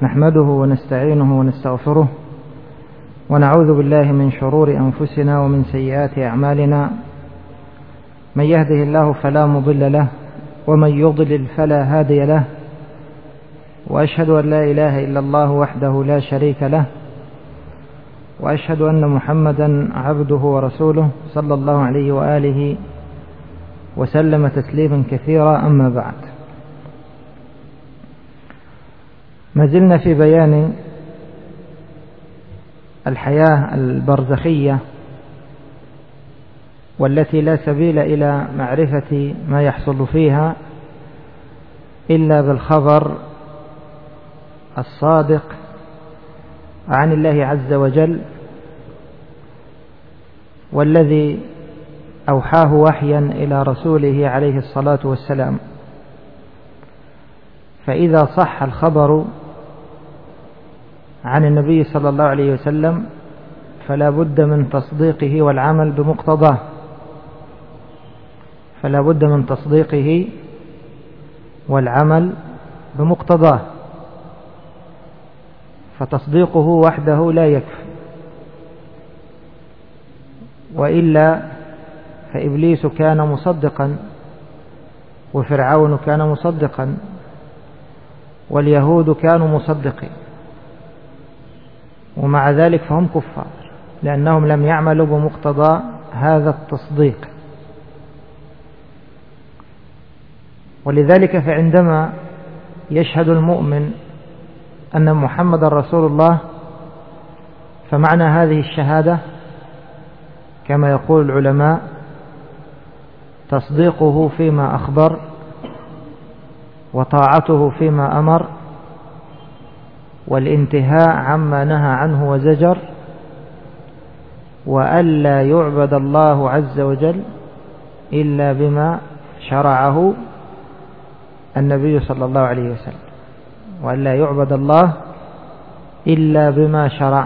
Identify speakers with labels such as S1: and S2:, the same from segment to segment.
S1: نحمده ونستعينه ونستغفره ونعوذ بالله من شرور أنفسنا ومن سيئات أعمالنا. من يهده الله فلا مضل له ومن يضلل فلا هادي له، وأشهد أن لا إله إلا الله وحده لا شريك له، وأشهد أن محمدا عبده ورسوله صلى الله عليه وآله وسلم تسليما كثيرا. أما بعد، ما زلنا في بيان الحياة البرزخية والتي لا سبيل إلى معرفة ما يحصل فيها إلا بالخبر الصادق عن الله عز وجل، والذي أوحاه وحيا إلى رسوله عليه الصلاة والسلام. فإذا صح الخبر عن النبي صلى الله عليه وسلم فلا بد من تصديقه والعمل بمقتضاه، فلا بد من تصديقه والعمل بمقتضاه، فتصديقه وحده لا يكفي، وإلا فإبليس كان مصدقا، وفرعون كان مصدقا، واليهود كانوا مصدقين، ومع ذلك فهم كفار لأنهم لم يعملوا بمقتضى هذا التصديق. ولذلك فعندما يشهد المؤمن أن محمد رسول الله، فمعنى هذه الشهادة كما يقول العلماء تصديقه فيما أخبر، وطاعته فيما أمر، والانتهاء عما نهى عنه وزجر، وألا يعبد الله عز وجل إلا بما شرعه النبي صلى الله عليه وسلم، وألا يعبد الله إلا بما شرع.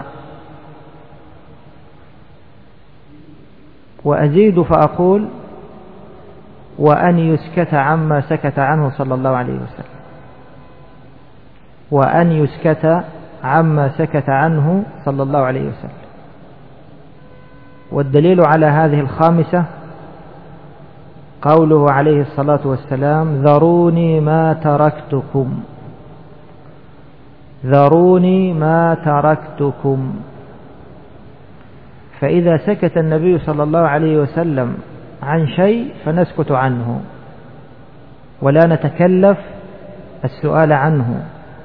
S1: وأزيد فأقول وأن يسكت عما سكت عنه صلى الله عليه وسلم، وأن يسكت عما سكت عنه صلى الله عليه وسلم. والدليل على هذه الخامسة قوله عليه الصلاة والسلام: ذروني ما تركتكم، ذروني ما تركتكم. فإذا سكت النبي صلى الله عليه وسلم عن شيء فنسكت عنه ولا نتكلف السؤال عنه،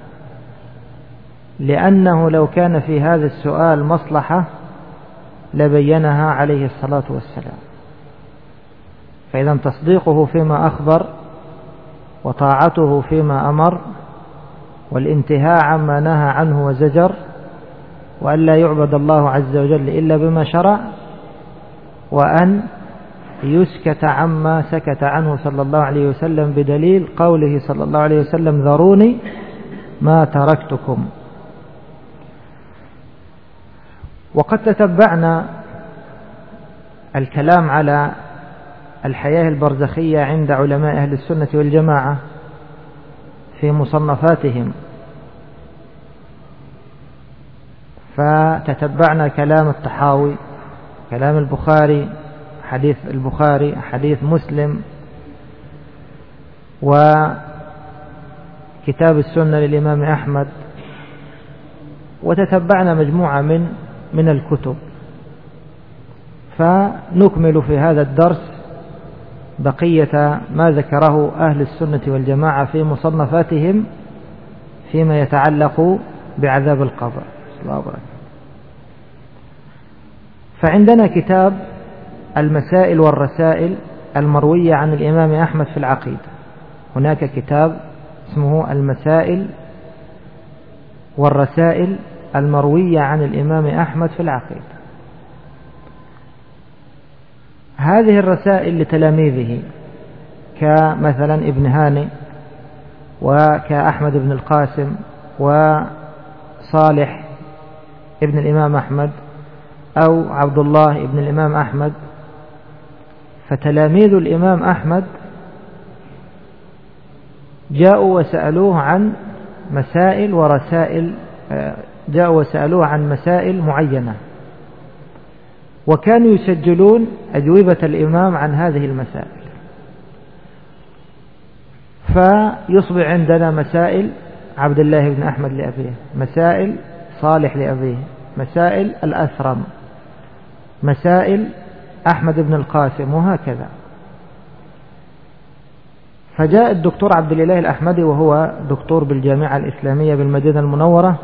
S1: لأنه لو كان في هذا السؤال مصلحة لبينها عليه الصلاة والسلام. فإذا تصديقه فيما أخبر، وطاعته فيما أمر، والانتهاء عما نهى عنه وزجر، وأن لا يعبد الله عز وجل إلا بما شرع، وأن يسكت عما سكت عنه صلى الله عليه وسلم بدليل قوله صلى الله عليه وسلم: ذروني ما تركتكم. وقد تتبعنا الكلام على الحياة البرزخية عند علماء أهل السنة والجماعة في مصنفاتهم، فتتبعنا كلام الطحاوي، كلام البخاري، حديث البخاري، حديث مسلم، وكتاب السنة للإمام أحمد، وتتبعنا مجموعة من الكتب. فنكمل في هذا الدرس بقية ما ذكره أهل السنة والجماعة في مصنفاتهم فيما يتعلق بعذاب القبر. فعندنا كتاب المسائل والرسائل المروية عن الإمام أحمد في العقيدة. هناك كتاب اسمه المسائل والرسائل المروية عن الإمام أحمد في العقيدة. هذه الرسائل لتلاميذه كمثلا ابن هاني، وكأحمد بن القاسم، وصالح ابن الإمام أحمد، أو عبد الله ابن الإمام أحمد. فتلاميذ الإمام أحمد جاءوا وسألوه عن مسائل ورسائل، جاءوا وسألوه عن مسائل معينة، وكانوا يسجلون أجوبة الإمام عن هذه المسائل، فيصبح عندنا مسائل عبد الله بن أحمد لأبيه، مسائل صالح لأبيه، مسائل الأثرم، مسائل أحمد بن القاسم، وهكذا. فجاء الدكتور عبد الإله الأحمدي وهو دكتور بالجامعة الإسلامية بالمدينة المنورة،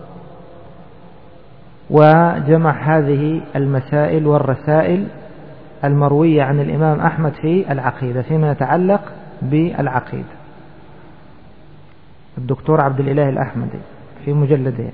S1: وجمع هذه المسائل والرسائل المروية عن الإمام أحمد في العقيدة فيما يتعلق بالعقيدة، الدكتور عبد الإله الأحمدي في مجلدين.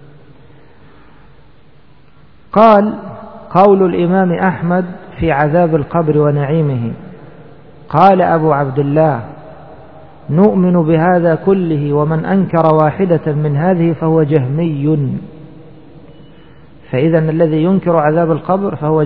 S1: قال: قول الإمام أحمد في عذاب القبر ونعيمه: قال أبو عبد الله: نؤمن بهذا كله، ومن أنكر واحدة من هذه فهو جهمي. فإذا الذي ينكر عذاب القبر فهو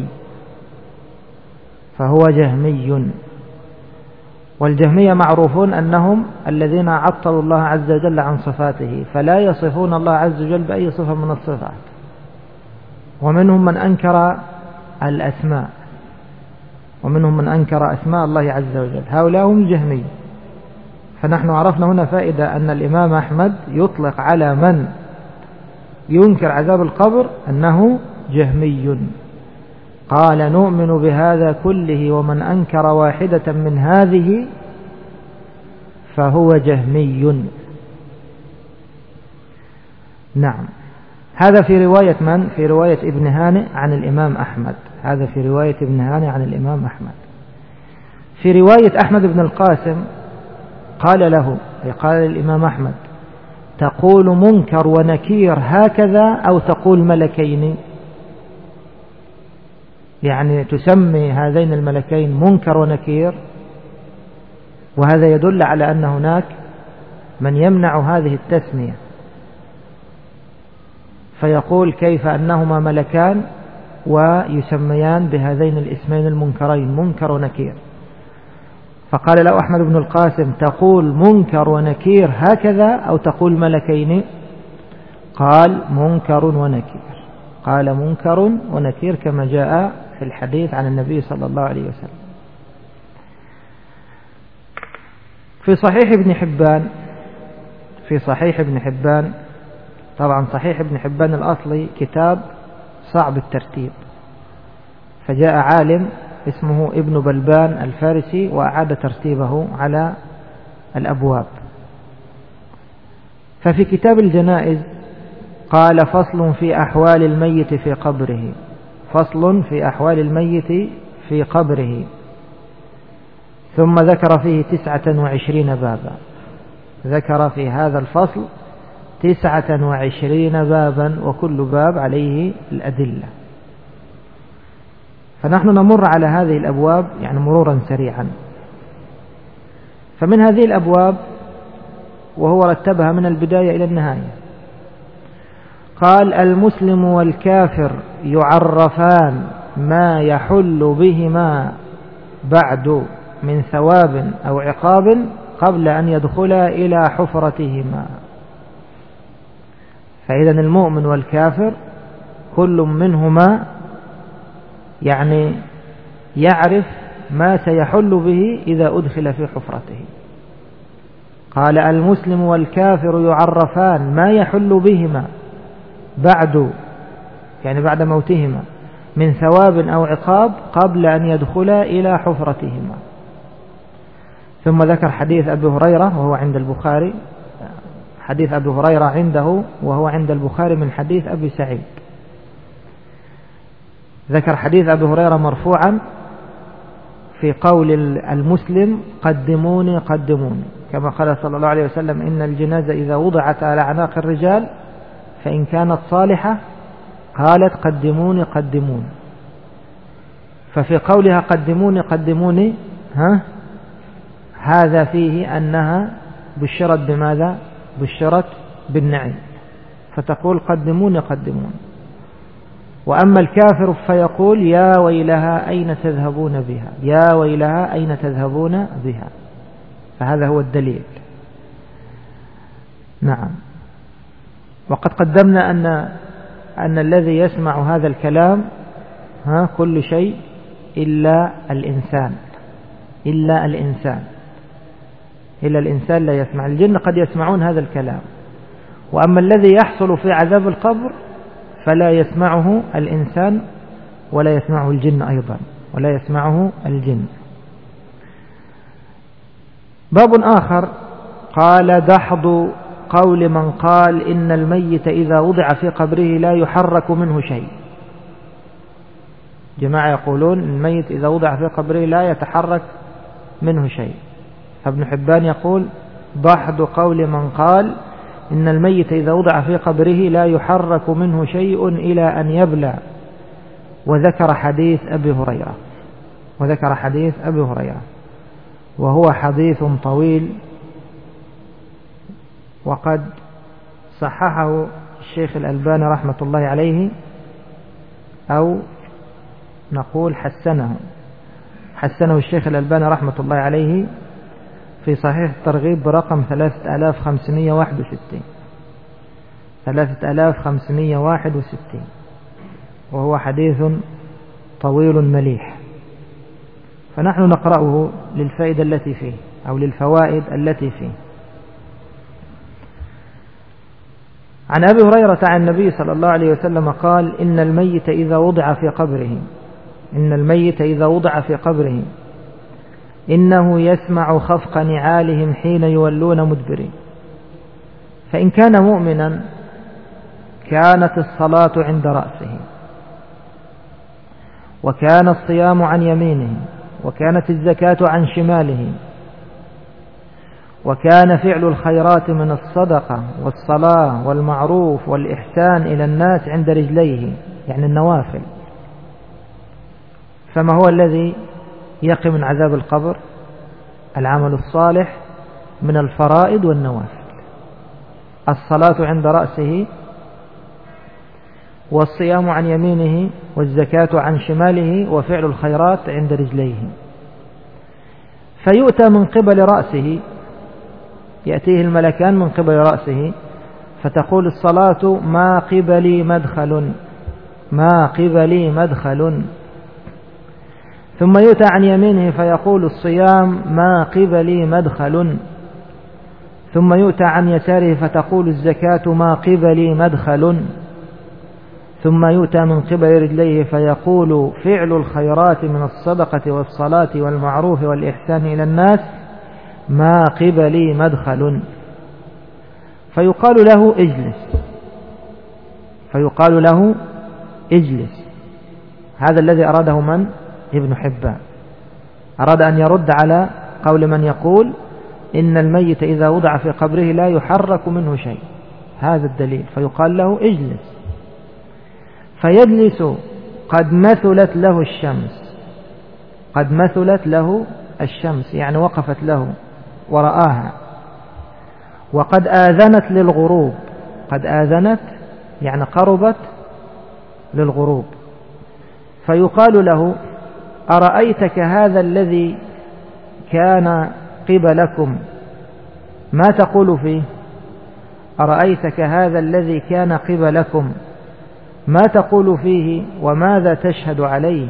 S1: جهمي. والجهمية معروفون أنهم الذين عطلوا الله عز وجل عن صفاته، فلا يصفون الله عز وجل بأي صفة من الصفات. ومنهم من أنكر الأسماء، ومنهم من أنكر أسماء الله عز وجل، هؤلاء هم الجهمية. فنحن عرفنا هنا فائدة أن الإمام أحمد يطلق على من ينكر عذاب القبر أنه جهمي. قال: نؤمن بهذا كله، ومن أنكر واحدة من هذه فهو جهمي. نعم، هذا في رواية من؟ في رواية ابن هانئ عن الإمام أحمد. هذا في رواية ابن هانئ عن الإمام أحمد. في رواية أحمد بن القاسم قال له، قال الإمام أحمد: تقول منكر ونكير هكذا أو تقول ملكين؟ يعني تسمي هذين الملكين منكر ونكير، وهذا يدل على أن هناك من يمنع هذه التسمية، فيقول كيف أنهما ملكان ويسميان بهذين الاسمين المنكرين منكر ونكير. فقال له أحمد بن القاسم: تقول منكر ونكير هكذا أو تقول ملكين؟ قال: منكر ونكير. قال: منكر ونكير، كما جاء في الحديث عن النبي صلى الله عليه وسلم. في صحيح ابن حبان، طبعا صحيح ابن حبان الأصلي كتاب صعب الترتيب، فجاء عالم اسمه ابن بلبان الفارسي وأعاد ترتيبه على الأبواب. ففي كتاب الجنائز قال: فصل في أحوال الميت في قبره. فصل في أحوال الميت في قبره. ثم ذكر فيه 29 بابا. ذكر في هذا الفصل 29 بابا، وكل باب عليه الأدلة. فنحن نمر على هذه الأبواب يعني مرورا سريعا. فمن هذه الأبواب، وهو رتبها من البداية إلى النهاية، قال: المسلم والكافر يعرفان ما يحل بهما بعد من ثواب أو عقاب قبل أن يدخلا إلى حفرتهما. فإذا المؤمن والكافر كل منهما يعني يعرف ما سيحل به إذا أدخل في حفرته. قال: المسلم والكافر يعرفان ما يحل بهما بعد، يعني بعد موتهما، من ثواب أو عقاب قبل أن يدخلا إلى حفرتهما. ثم ذكر حديث أبي هريرة وهو عند البخاري، حديث أبي هريرة عنده وهو عند البخاري من حديث أبي سعيد. ذكر حديث أبي هريرة مرفوعا في قول المسلم: قدموني قدموني، كما قال صلى الله عليه وسلم: إن الجنازة إذا وضعت على أعناق الرجال فإن كانت صالحة قالت قدموني قدموني. ففي قولها قدموني قدموني هذا فيه أنها بشرت بماذا؟ بشرت بالنعيم، فتقول قدموني قدموني. وأما الكافر فيقول: يا ويلها أين تذهبون بها، يا ويلها أين تذهبون بها. فهذا هو الدليل. نعم. وقد قدمنا أن الذي يسمع هذا الكلام كل شيء إلا الإنسان، إلا الإنسان لا يسمع. الجن قد يسمعون هذا الكلام، وأما الذي يحصل في عذاب القبر فلا يسمعه الإنسان ولا يسمعه الجن أيضا، ولا يسمعه الجن. باب آخر قال: دحض قول من قال إن الميت إذا وضع في قبره لا يحرك منه شيء. جماعة يقولون الميت إذا وضع في قبره لا يتحرك منه شيء، فابن حبان يقول: دحض قول من قال إن الميت إذا وضع في قبره لا يحرك منه شيء إلى أن يبلى. وذكر حديث أبي هريرة، وهو حديث طويل، وقد صححه الشيخ الألباني رحمة الله عليه، أو نقول حسنه الشيخ الألباني رحمة الله عليه في صحيح الترغيب برقم 3561، وهو حديث طويل مليح، فنحن نقرأه للفائدة التي فيه أو للفوائد التي فيه. عن أبي هريرة عن النبي صلى الله عليه وسلم قال: إن الميت إذا وضع في قبره إنه يسمع خفق نعالهم حين يولون مدبرين، فإن كان مؤمنا كانت الصلاة عند رأسه، وكان الصيام عن يمينه، وكانت الزكاة عن شماله، وكان فعل الخيرات من الصدقة والصلاة والمعروف والإحسان إلى الناس عند رجليه، يعني النوافل. فما هو الذي يقي من عذاب القبر؟ العمل الصالح من الفرائض والنوافل. الصلاة عند رأسه، والصيام عن يمينه، والزكاة عن شماله، وفعل الخيرات عند رجليه. فيؤتى من قبل رأسه، يأتيه الملكان من قبل رأسه، فتقول الصلاة: ما قبلي مدخل. ثم يؤتى عن يمينه فيقول الصيام: ما قبلي مدخل. ثم يؤتى عن يساره فتقول الزكاة: ما قبلي مدخل. ثم يؤتى من قبل رجليه فيقول فعل الخيرات من الصدقة والصلاة والمعروف والإحسان إلى الناس: ما قبلي مدخل. فيقال له اجلس. هذا الذي أراده من؟ ابن حبان. أراد أن يرد على قول من يقول إن الميت إذا وضع في قبره لا يحرك منه شيء، هذا الدليل. فيقال له اجلس، فيجلس قد مثلت له الشمس، يعني وقفت له ورآها. وقد آذنت للغروب، قد آذنت يعني قربت للغروب. فيقال له: أرأيتك هذا الذي كان قبلكم ما تقول فيه؟ أرأيتك هذا الذي كان قبلكم ما تقول فيه وماذا تشهد عليه؟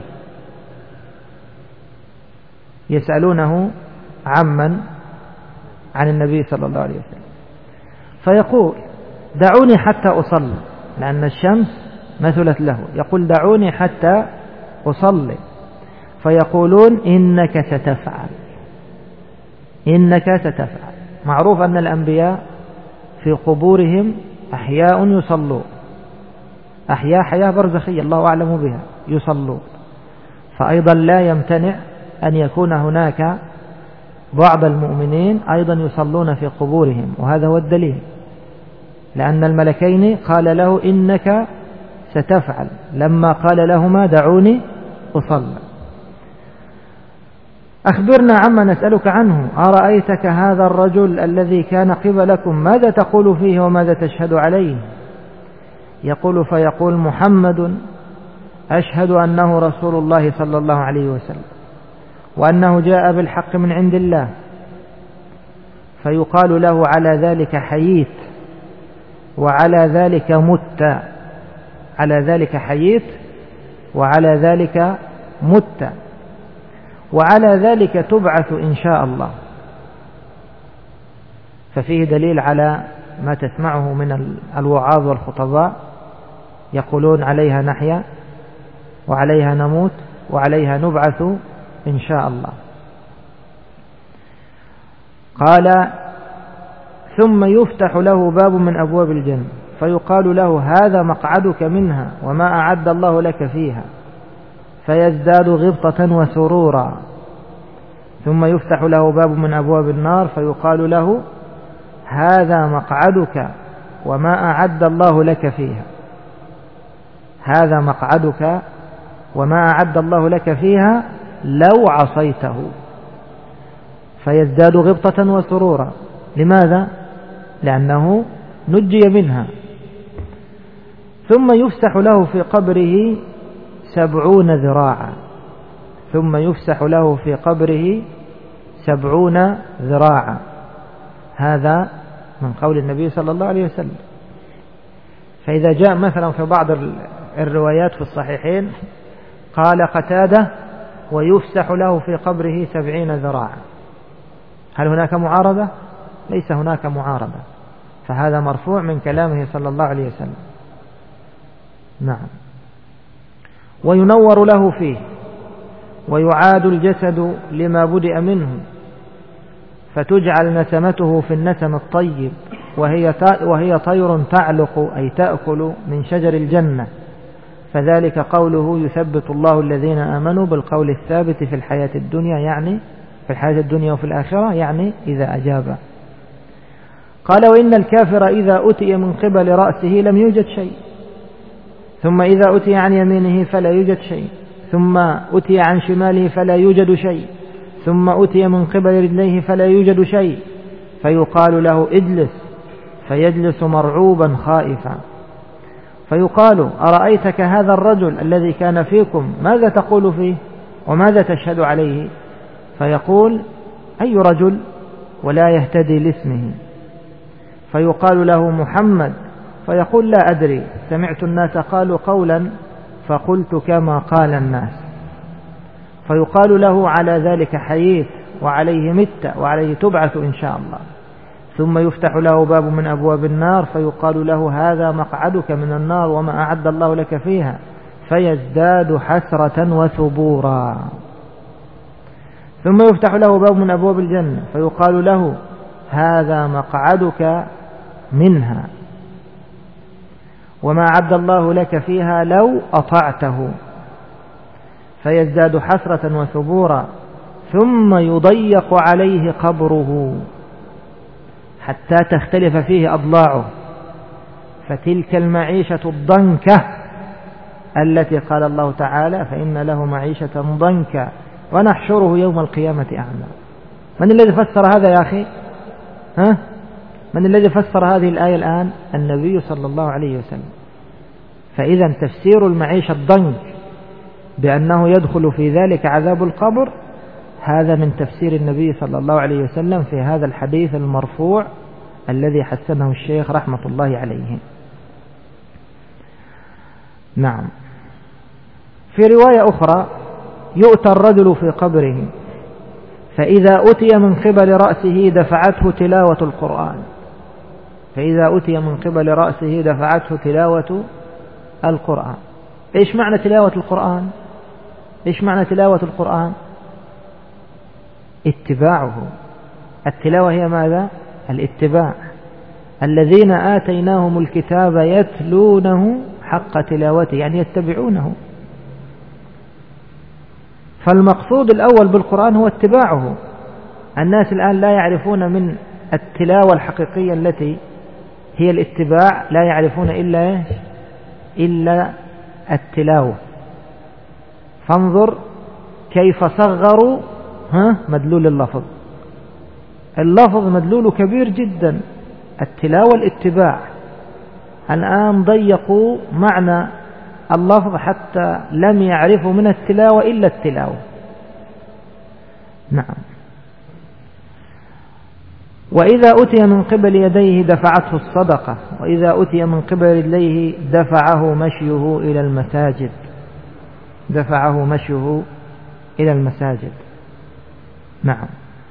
S1: يسألونه عن النبي صلى الله عليه وسلم. فيقول: دعوني حتى أصلي، لأن الشمس مثلت له. يقول: دعوني حتى أصلي. فيقولون: إنك ستفعل. معروف أن الأنبياء في قبورهم أحياء يصلون، أحياء حياة برزخية الله أعلم بها يصلون. فأيضا لا يمتنع أن يكون هناك بعض المؤمنين أيضا يصلون في قبورهم، وهذا هو الدليل، لأن الملكين قال له: إنك ستفعل، لما قال لهما: دعوني أصلي. أخبرنا عما نسألك عنه. أرأيتك هذا الرجل الذي كان قبلكم ماذا تقول فيه وماذا تشهد عليه؟ فيقول: محمد أشهد أنه رسول الله صلى الله عليه وسلم، وأنه جاء بالحق من عند الله. فيقال له: على ذلك حييت، وعلى ذلك مت، على ذلك حييت وعلى ذلك مت وعلى ذلك تبعث إن شاء الله. ففيه دليل على ما تسمعه من الوعاظ والخطباء، يقولون عليها نحيا وعليها نموت وعليها نبعث إن شاء الله. قال ثم يفتح له باب من أبواب الجنة فيقال له هذا مقعدك منها وما أعد الله لك فيها، فيزداد غبطة وسرورا. ثم يفتح له باب من أبواب النار فيقال له هذا مقعدك وما أعد الله لك فيها، هذا مقعدك وما أعد الله لك فيها لو عصيته، فيزداد غبطة وسرورا. لماذا؟ لأنه نجي منها. ثم يفسح له في قبره 70 ذراعا، ثم يفسح له في قبره 70 ذراعا. هذا من قول النبي صلى الله عليه وسلم. فإذا جاء مثلا في بعض الروايات في الصحيحين قال قتادة ويفسح له في قبره 70 ذراعا، هل هناك معارضة؟ ليس هناك معارضة، فهذا مرفوع من كلامه صلى الله عليه وسلم. نعم. وينور له فيه ويعاد الجسد لما بدأ منه، فتجعل نسمته في النسم الطيب وهي طير تعلق أي تأكل من شجر الجنة، فذلك قوله يثبت الله الذين آمنوا بالقول الثابت في الحياة الدنيا، يعني في الحياة الدنيا وفي الآخرة، يعني إذا أجاب. قال وإن الكافر إذا أتي من قبل رأسه لم يوجد شيء، ثم إذا أتي عن يمينه فلا يوجد شيء، ثم أتي عن شماله فلا يوجد شيء، ثم أتي من قبل رجليه فلا يوجد شيء، فيقال له اجلس، فيجلس مرعوبا خائفا، فيقال أرأيتك هذا الرجل الذي كان فيكم ماذا تقول فيه وماذا تشهد عليه؟ فيقول أي رجل، ولا يهتدي لاسمه. فيقال له محمد، فيقول لا أدري، سمعت الناس قالوا قولا فقلت كما قال الناس. فيقال له على ذلك حييت وعليه مت وعليه تبعث إن شاء الله. ثم يفتح له باب من أبواب النار فيقال له هذا مقعدك من النار وما أعد الله لك فيها، فيزداد حسرة وثبورا. ثم يفتح له باب من أبواب الجنة فيقال له هذا مقعدك منها وما أعد الله لك فيها لو أطعته، فيزداد حسرة وثبورا. ثم يضيق عليه قبره حتى تختلف فيه أضلاعه، فتلك المعيشة الضنكة التي قال الله تعالى فإن له معيشة ضنكا ونحشره يوم القيامة أعمى. من الذي فسر هذا يا أخي؟ من الذي فسر هذه الآية الآن؟ النبي صلى الله عليه وسلم. فإذا تفسير المعيشة الضنك بأنه يدخل في ذلك عذاب القبر، هذا من تفسير النبي صلى الله عليه وسلم في هذا الحديث المرفوع الذي حسنه الشيخ رحمة الله عليه. نعم. في رواية أخرى يؤتى الرجل في قبره فإذا أتي من قبل رأسه دفعته تلاوة القرآن، فإذا أتي من قبل رأسه دفعته تلاوة القرآن. إيش معنى تلاوة القرآن؟ إيش معنى تلاوة القرآن؟ اتباعه. التلاوة هي ماذا؟ الاتباع. الذين آتيناهم الكتاب يتلونه حق تلاوته، يعني يتبعونه. فالمقصود الأول بالقرآن هو اتباعه. الناس الآن لا يعرفون من التلاوة الحقيقية التي هي الاتباع، لا يعرفون إلا التلاوة. فانظر كيف صغروا مدلول اللفظ. اللفظ مدلوله كبير جدا، التلاوة الاتباع. الآن ضيقوا معنى اللفظ حتى لم يعرفوا من التلاوة إلا التلاوة. نعم. وإذا أتي من قبل يديه دفعته الصدقة، وإذا أتي من قبل رجليه دفعه مشيه إلى المساجد، دفعه مشيه إلى المساجد. نعم.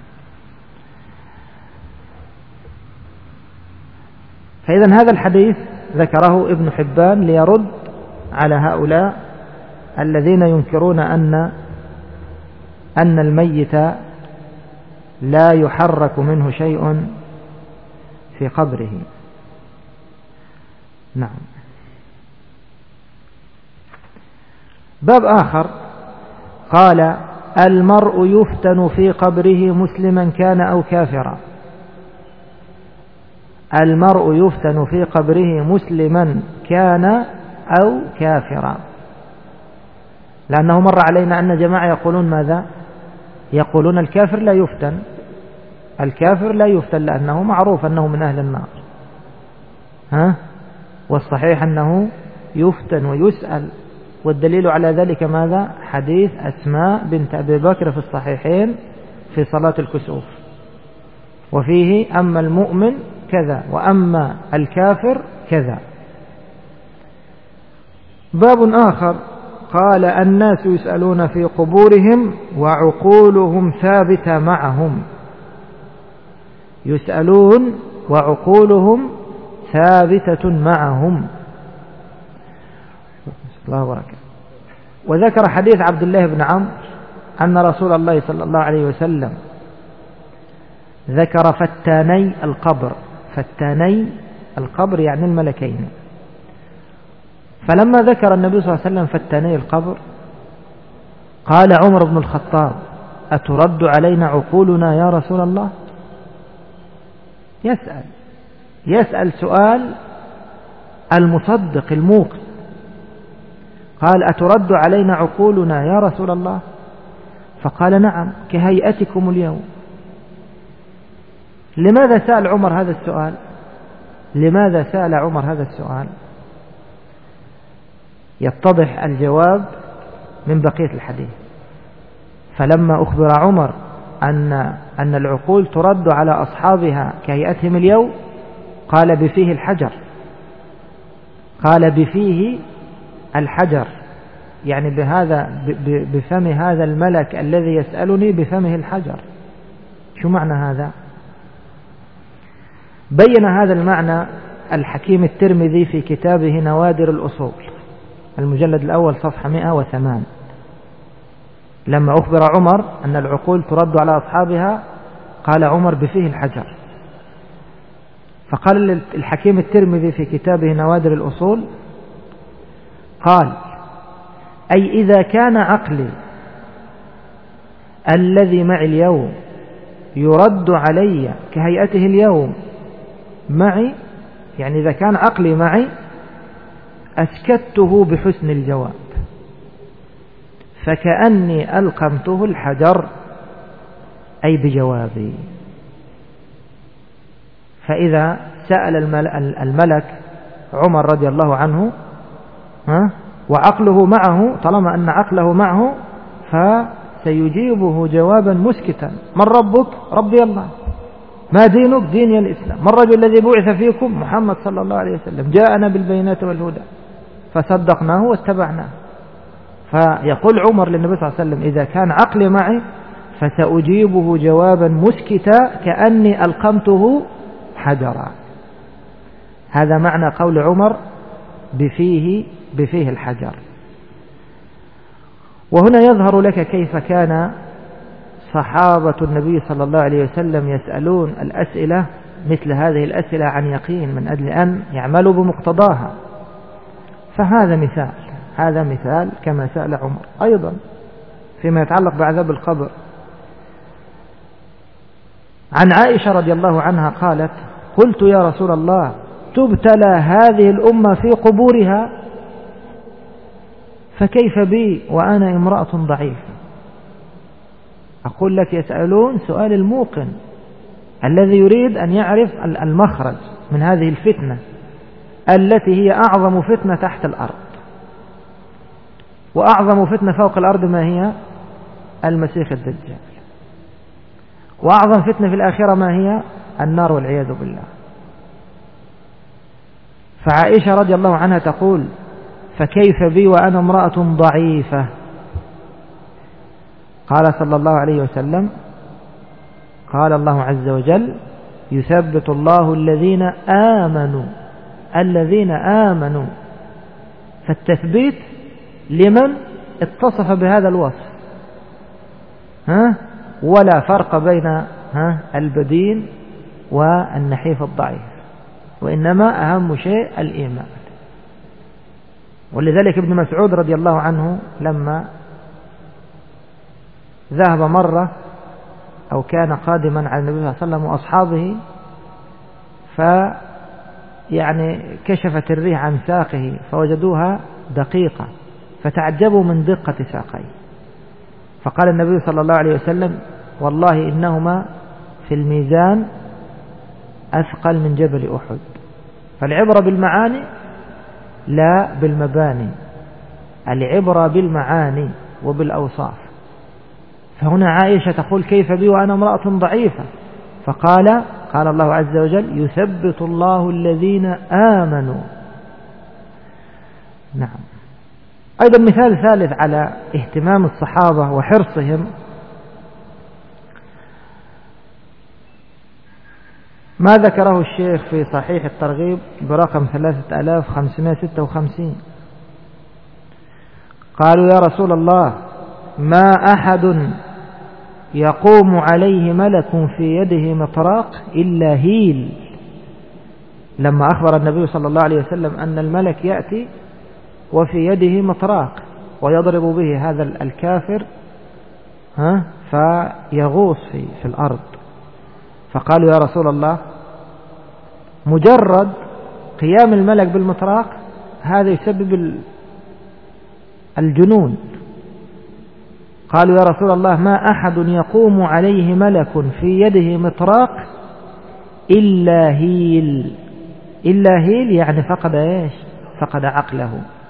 S1: فإذا هذا الحديث ذكره ابن حبان ليرد على هؤلاء الذين ينكرون أن الميت لا يحرك منه شيء في قبره. نعم. باب آخر قال: المرء يفتن في قبره مسلما كان أو كافرا. المرء يفتن في قبره مسلما كان أو كافرا، لأنه مر علينا أن جماعة يقولون ماذا؟ يقولون الكافر لا يفتن، الكافر لا يفتن لأنه معروف أنه من أهل النار، والصحيح أنه يفتن ويسأل، والدليل على ذلك ماذا؟ حديث أسماء بنت أبي بكر في الصحيحين في صلاة الكسوف، وفيه: أما المؤمن كذا وأما الكافر كذا. باب آخر قال: الناس يسألون في قبورهم وعقولهم ثابتة معهم. يسألون وعقولهم ثابتة معهم. الله وبركاته. وذكر حديث عبد الله بن عمرو أن رسول الله صلى الله عليه وسلم ذكر فتاني القبر. فتاني القبر يعني الملكين. فلما ذكر النبي صلى الله عليه وسلم فتاني القبر قال عمر بن الخطاب: أترد علينا عقولنا يا رسول الله؟ يسأل سؤال المصدق الموقن. قال: أترد علينا عقولنا يا رسول الله؟ فقال: نعم، كهيئتكم اليوم. لماذا سأل عمر هذا السؤال؟ لماذا سأل عمر هذا السؤال؟ يتضح الجواب من بقية الحديث. فلما أخبر عمر أن العقول ترد على أصحابها كهيئتهم اليوم قال: بفيه الحجر. قال: بفيه الحجر، يعني بفم هذا الملك الذي يسألني بفمه الحجر. شو معنى هذا؟ بين هذا المعنى الحكيم الترمذي في كتابه نوادر الأصول المجلد الأول صفحة 108. لما أخبر عمر أن العقول ترد على أصحابها قال عمر: بفيه الحجر. فقال الحكيم الترمذي في كتابه نوادر الأصول قال: أي إذا كان عقلي الذي معي اليوم يرد علي كهيئته اليوم معي، يعني إذا كان عقلي معي أسكته بحسن الجواب فكأني ألقمته الحجر، أي بجوابي. فإذا سأل الملك عمر رضي الله عنه وعقله معه، طالما أن عقله معه فسيجيبه جوابا مسكتا: من ربك؟ ربي الله. ما دينك؟ ديني الإسلام. ما الرجل الذي بعث فيكم؟ محمد صلى الله عليه وسلم، جاءنا بالبينات والهدى فصدقناه واتبعناه. فيقول عمر للنبي صلى الله عليه وسلم: إذا كان عقلي معي فسأجيبه جوابا مسكتا كأني ألقمته حجرا. هذا معنى قول عمر: بفيه الحجر. وهنا يظهر لك كيف كان صحابة النبي صلى الله عليه وسلم يسألون الأسئلة مثل هذه الأسئلة عن يقين من أجل أن يعملوا بمقتضاها. هذا مثال كما سأل عمر أيضا فيما يتعلق بعذاب القبر. عن عائشة رضي الله عنها قالت: قلت يا رسول الله تبتلى هذه الأمة في قبورها فكيف بي وأنا امرأة ضعيفة؟ أقول لك يسألون سؤال الموقن الذي يريد أن يعرف المخرج من هذه الفتنة التي هي أعظم فتنة تحت الأرض، وأعظم فتنة فوق الأرض ما هي؟ المسيح الدجال. وأعظم فتنة في الآخرة ما هي؟ النار والعياذ بالله. فعائشة رضي الله عنها تقول: فكيف بي وأنا امرأة ضعيفة؟ قال صلى الله عليه وسلم: قال الله عز وجل: يثبت الله الذين آمنوا. فالتثبيت لمن اتصف بهذا الوصف، ولا فرق بين البدين والنحيف الضعيف، وإنما أهم شيء الإيمان. ولذلك ابن مسعود رضي الله عنه لما ذهب مرة أو كان قادما على النبي صلى الله عليه وسلم وأصحابه، يعني كشفت الريح عن ساقه فوجدوها دقيقة، فتعجبوا من دقة ساقيه، فقال النبي صلى الله عليه وسلم: والله إنهما في الميزان أثقل من جبل أحد. فالعبرة بالمعاني لا بالمباني، العبرة بالمعاني وبالأوصاف. فهنا عائشة تقول: كيف بي وأنا امرأة ضعيفة؟ فقال الله عز وجل: يثبت الله الذين آمنوا. نعم. أيضا مثال ثالث على اهتمام الصحابة وحرصهم ما ذكره الشيخ في صحيح الترغيب برقم 3556. قالوا: يا رسول الله، ما أحد يقوم عليه ملك في يده مطراق إلا هيل. لما أخبر النبي صلى الله عليه وسلم أن الملك يأتي وفي يده مطراق ويضرب به هذا الكافر فيغوص في الأرض. فقالوا: يا رسول الله، مجرد قيام الملك بالمطراق هذا يسبب الجنون. قالوا: يا رسول الله، ما أحد يقوم عليه ملك في يده مطراق إلا هيل. إلا هيل يعني فقد إيش؟ فقد عقله.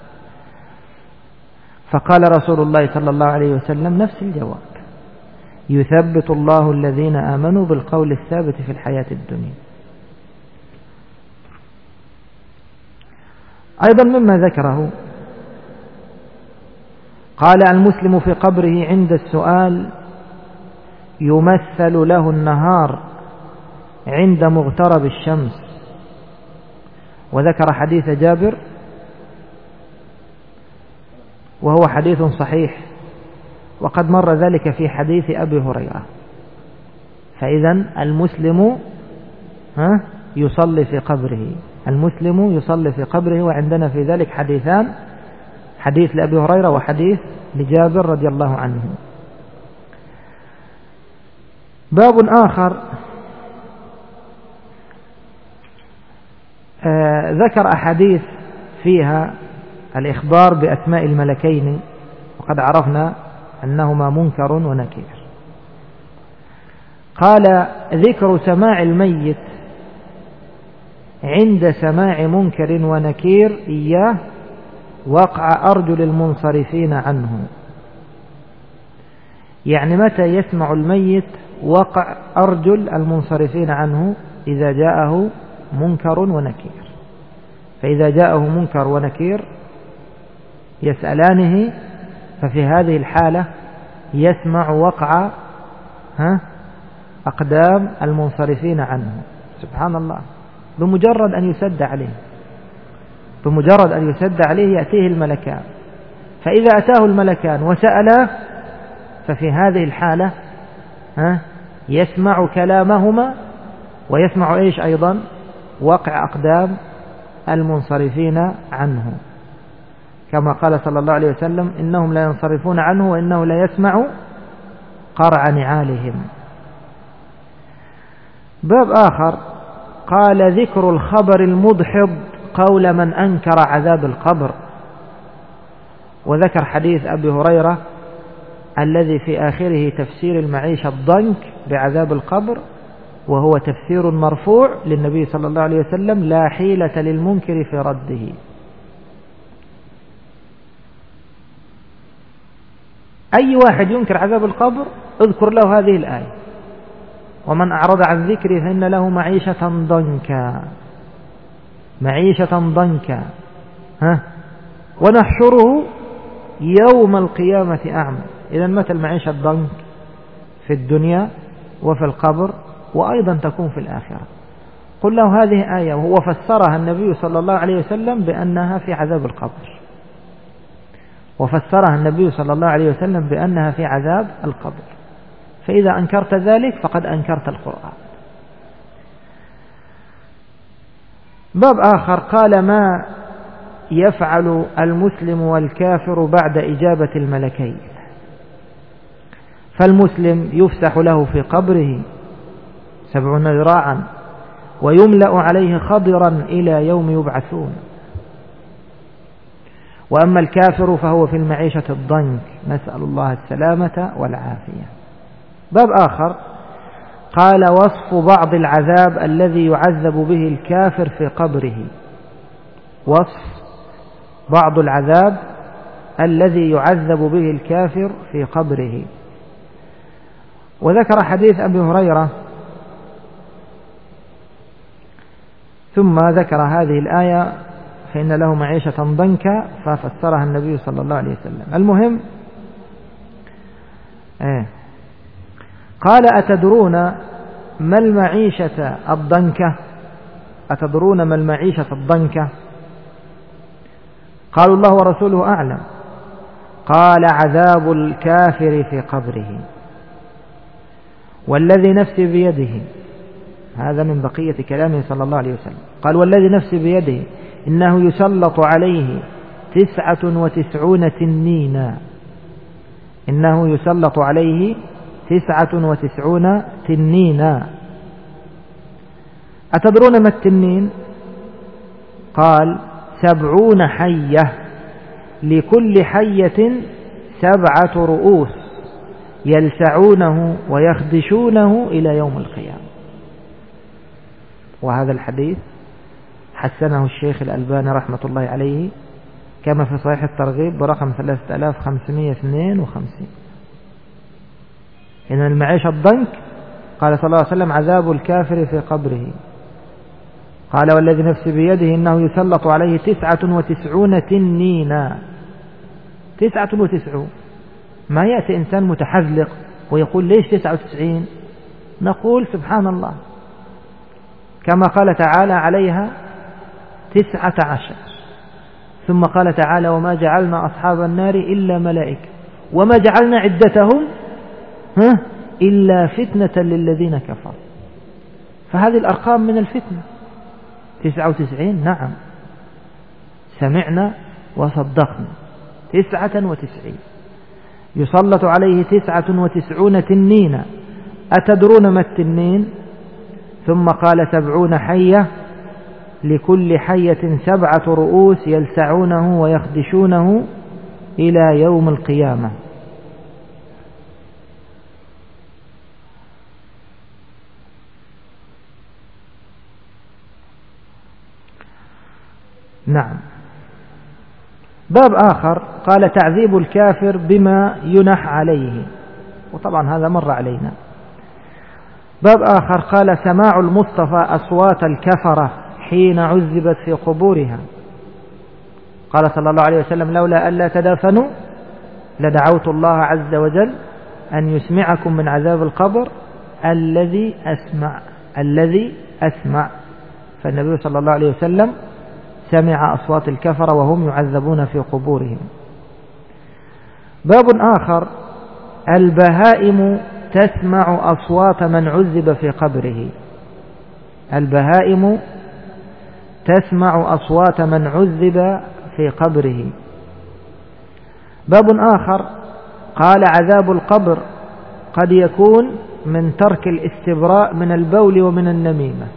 S1: فقال رسول الله صلى الله عليه وسلم نفس الجواب: يثبت الله الذين آمنوا بالقول الثابت في الحياة الدنيا. أيضا مما ذكره قال: المسلم في قبره عند السؤال يمثل له النهار عند مغترب الشمس. وذكر حديث جابر وهو حديث صحيح، وقد مر ذلك في حديث أبي هريرة. فإذا المسلم يصلي في قبره، المسلم يصلي في قبره. وعندنا في ذلك حديثان: حديث لأبي هريرة وحديث لجابر رضي الله عنه. باب آخر ذكر أحاديث فيها الإخبار بأسماء الملكين، وقد عرفنا أنهما منكر ونكير. قال: ذكر سماع الميت عند سماع منكر ونكير إياه وقع أرجل المنصرفين عنه. يعني متى يسمع الميت وقع أرجل المنصرفين عنه؟ إذا جاءه منكر ونكير. فإذا جاءه منكر ونكير يسألانه، ففي هذه الحالة يسمع وقع أقدام المنصرفين عنه. سبحان الله، بمجرد أن يسد عليه، بمجرد أن يسد عليه يأتيه الملكان. فإذا أتاه الملكان وسأله ففي هذه الحالة يسمع كلامهما، ويسمع إيش أيضا؟ وقع أقدام المنصرفين عنه، كما قال صلى الله عليه وسلم: إنهم لا ينصرفون عنه وإنه لا يسمع قرع نعالهم. باب آخر قال: ذكر الخبر المدحض قول من أنكر عذاب القبر. وذكر حديث أبي هريرة الذي في آخره تفسير المعيشة الضنك بعذاب القبر، وهو تفسير مرفوع للنبي صلى الله عليه وسلم: لا حيلة للمنكر في رده. أي واحد ينكر عذاب القبر اذكر له هذه الآية: ومن أعرض عن ذكري فإن له معيشة ضنكا، معيشة ضنكا، ونحشره يوم القيامة أعمى. إذا متى المعيشة الضنك؟ في الدنيا وفي القبر، وأيضا تكون في الآخرة. قل له هذه آية، وهو فسرها النبي صلى الله عليه وسلم بأنها في عذاب القبر، وفسرها النبي صلى الله عليه وسلم بأنها في عذاب القبر. فإذا أنكرت ذلك فقد أنكرت القرآن. باب آخر قال: ما يفعل المسلم والكافر بعد إجابة الملكين. فالمسلم يفسح له في قبره 70 ذراعا ويملأ عليه خضرا إلى يوم يبعثون، وأما الكافر فهو في المعيشة الضنك، نسأل الله السلامة والعافية. باب آخر قال: وصف بعض العذاب الذي يعذب به الكافر في قبره. وصف بعض العذاب الذي يعذب به الكافر في قبره. وذكر حديث أبي هريرة، ثم ذكر هذه الآية: فإن له معيشة ضنكا، ففسرها النبي صلى الله عليه وسلم. المهم قال: أتدرون ما المعيشة الضنكة؟ أتدرون ما المعيشة الضنكة؟ قالوا: الله ورسوله أعلم. قال: عذاب الكافر في قبره، والذي نفسي بيده. هذا من بقية كلامه صلى الله عليه وسلم. قال: والذي نفسي بيده إنه يسلط عليه 99 تنينا. إنه يسلط عليه 99 تنينا. أتدرون ما التنين؟ قال: 70 حية، لكل حية 7 رؤوس، يلسعونه ويخدشونه إلى يوم القيامة. وهذا الحديث حسنه الشيخ الألباني رحمة الله عليه كما في صحيح الترغيب برقم 3552. إن المعيشة الضنك قال صلى الله عليه وسلم: عذاب الكافر في قبره. قال: والذي نفسي بيده إنه يسلط عليه 99 تنينا. 99. ما يأتي إنسان متحذلق ويقول: ليش 99؟ نقول: سبحان الله، كما قال تعالى: عليها 19. ثم قال تعالى: وما جعلنا أصحاب النار إلا ملائكة وما جعلنا عدتهم إلا فتنة للذين كفروا. فهذه الأرقام من الفتنة. 99، نعم، سمعنا وصدقنا. 99 يسلط عليه 99 تنينا. أتدرون ما التنين؟ ثم قال: 70 حية، لكل حية 7 رؤوس، يلسعونه ويخدشونه إلى يوم القيامة. نعم. باب آخر قال: تعذيب الكافر بما ينح عليه. وطبعا هذا مر علينا. باب آخر قال: سماع المصطفى أصوات الكفرة حين عذبت في قبورها. قال صلى الله عليه وسلم: لولا ألا تدافنوا لدعوت الله عز وجل أن يسمعكم من عذاب القبر الذي أسمع. فالنبي صلى الله عليه وسلم سمع أصوات الكفرة وهم يعذبون في قبورهم. باب آخر: البهائم تسمع أصوات من عذب في قبره. البهائم تسمع أصوات من عذب في قبره. باب آخر قال: عذاب القبر قد يكون من ترك الاستبراء من البول ومن النميمة.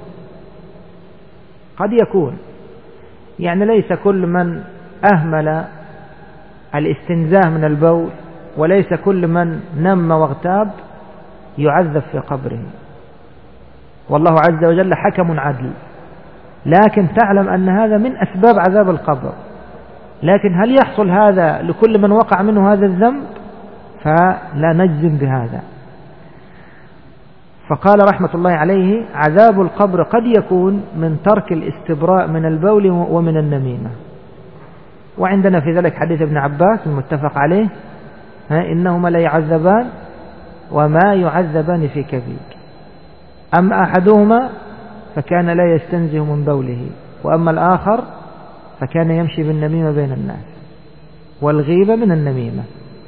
S1: قد يكون، يعني ليس كل من أهمل الاستنزاه من البول وليس كل من نم واغتاب يعذب في قبره. والله عز وجل حكم عدل، لكن تعلم أن هذا من أسباب عذاب القبر. لكن هل يحصل هذا لكل من وقع منه هذا الذنب؟ فلا نجزم بهذا. فقال رحمة الله عليه: عذاب القبر قد يكون من ترك الاستبراء من البول ومن النميمة. وعندنا في ذلك حديث ابن عباس المتفق عليه: إنهما لا يعذبان وما يعذبان في كبير، أما أحدهما فكان لا يستنزه من بوله، وأما الآخر فكان يمشي بالنميمة بين الناس، والغيبة من النميمة.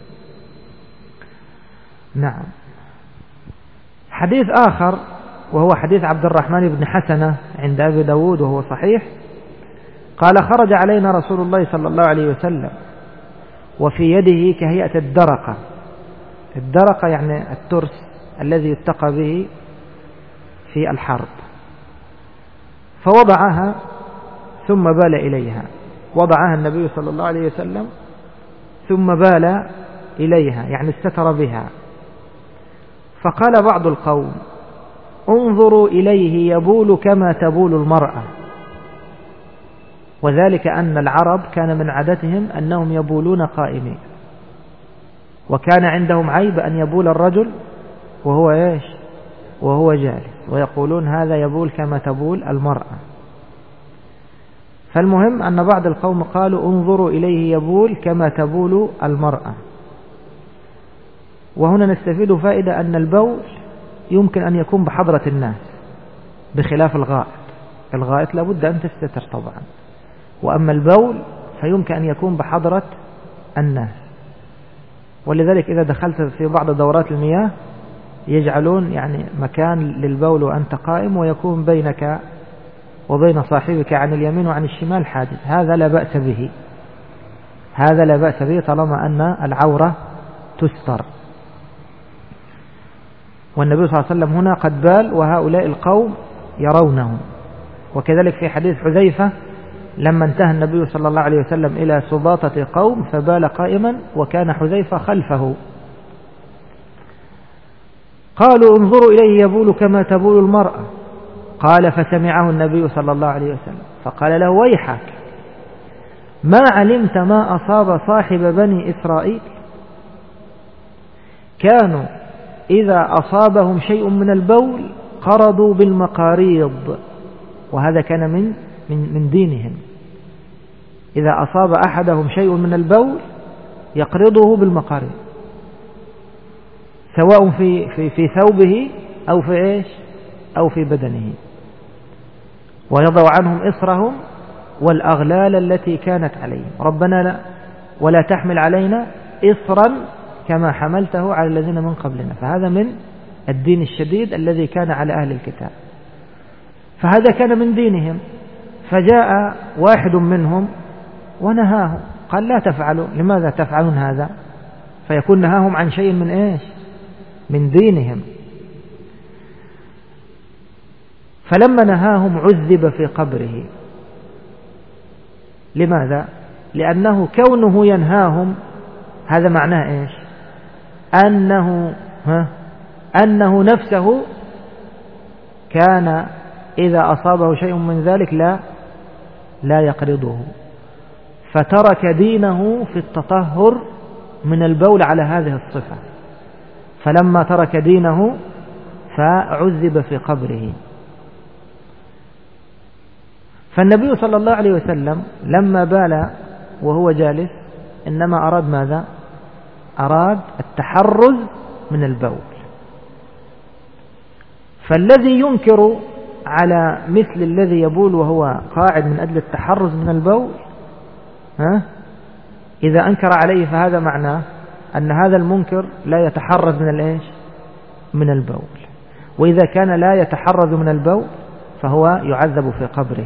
S1: نعم. حديث آخر وهو حديث عبد الرحمن بن حسنة عند أبي داود وهو صحيح، قال: خرج علينا رسول الله صلى الله عليه وسلم وفي يده كهيئة الدرقة. الدرقة يعني الترس الذي يتقى به في الحرب، فوضعها ثم بال إليها. وضعها النبي صلى الله عليه وسلم ثم بال إليها، يعني استتر بها. فقال بعض القوم: انظروا إليه يبول كما تبول المرأة. وذلك أن العرب كان من عادتهم أنهم يبولون قائمين، وكان عندهم عيب أن يبول الرجل وهو إيش؟ وهو جالس، ويقولون هذا يبول كما تبول المرأة. فالمهم أن بعض القوم قالوا: انظروا إليه يبول كما تبول المرأة. وهنا نستفيد فائدة أن البول يمكن أن يكون بحضرة الناس بخلاف الغائط. الغائط لابد أن تستتر طبعا، وأما البول فيمكن أن يكون بحضرة الناس. ولذلك إذا دخلت في بعض دورات المياه يجعلون يعني مكان للبول وأنت قائم، ويكون بينك وبين صاحبك عن اليمين وعن الشمال حاجز. هذا لا بأس به، هذا لا بأس به طالما أن العورة تستر. والنبي صلى الله عليه وسلم هنا قد بال وهؤلاء القوم يرونه. وكذلك في حديث حذيفة لما انتهى النبي صلى الله عليه وسلم إلى سباطة قوم فبال قائما وكان حذيفة خلفه. قالوا: انظروا إليه يبول كما تبول المرأة. قال: فسمعه النبي صلى الله عليه وسلم فقال له: ويحك، ما علمت ما أصاب صاحب بني إسرائيل؟ كانوا إذا أصابهم شيء من البول قرضوا بالمقاريض، وهذا كان من دينهم. إذا أصاب أحدهم شيء من البول يقرضه بالمقاريض، سواء في ثوبه أو في إيش أو في بدنه، ويضع عنهم إصرهم والأغلال التي كانت عليهم. ربنا لا ولا تحمل علينا إصرا كما حملته على الذين من قبلنا. فهذا من الدين الشديد الذي كان على أهل الكتاب، فهذا كان من دينهم. فجاء واحد منهم ونهاهم، قال: لا تفعلوا، لماذا تفعلون هذا؟ فيكون نهاهم عن شيء من إيش؟ من دينهم. فلما نهاهم عذب في قبره. لماذا؟ لأنه كونه ينهاهم هذا معناه إيش؟ أنه نفسه كان إذا أصابه شيء من ذلك لا يقرضه، فترك دينه في التطهر من البول على هذه الصفة. فلما ترك دينه فعذب في قبره. فالنبي صلى الله عليه وسلم لما بال وهو جالس إنما أراد ماذا؟ أراد التحرز من البول. فالذي ينكر على مثل الذي يبول وهو قاعد من أجل التحرز من البول، إذا أنكر عليه فهذا معناه أن هذا المنكر لا يتحرز من الإيش؟ من البول. وإذا كان لا يتحرز من البول فهو يعذب في قبره.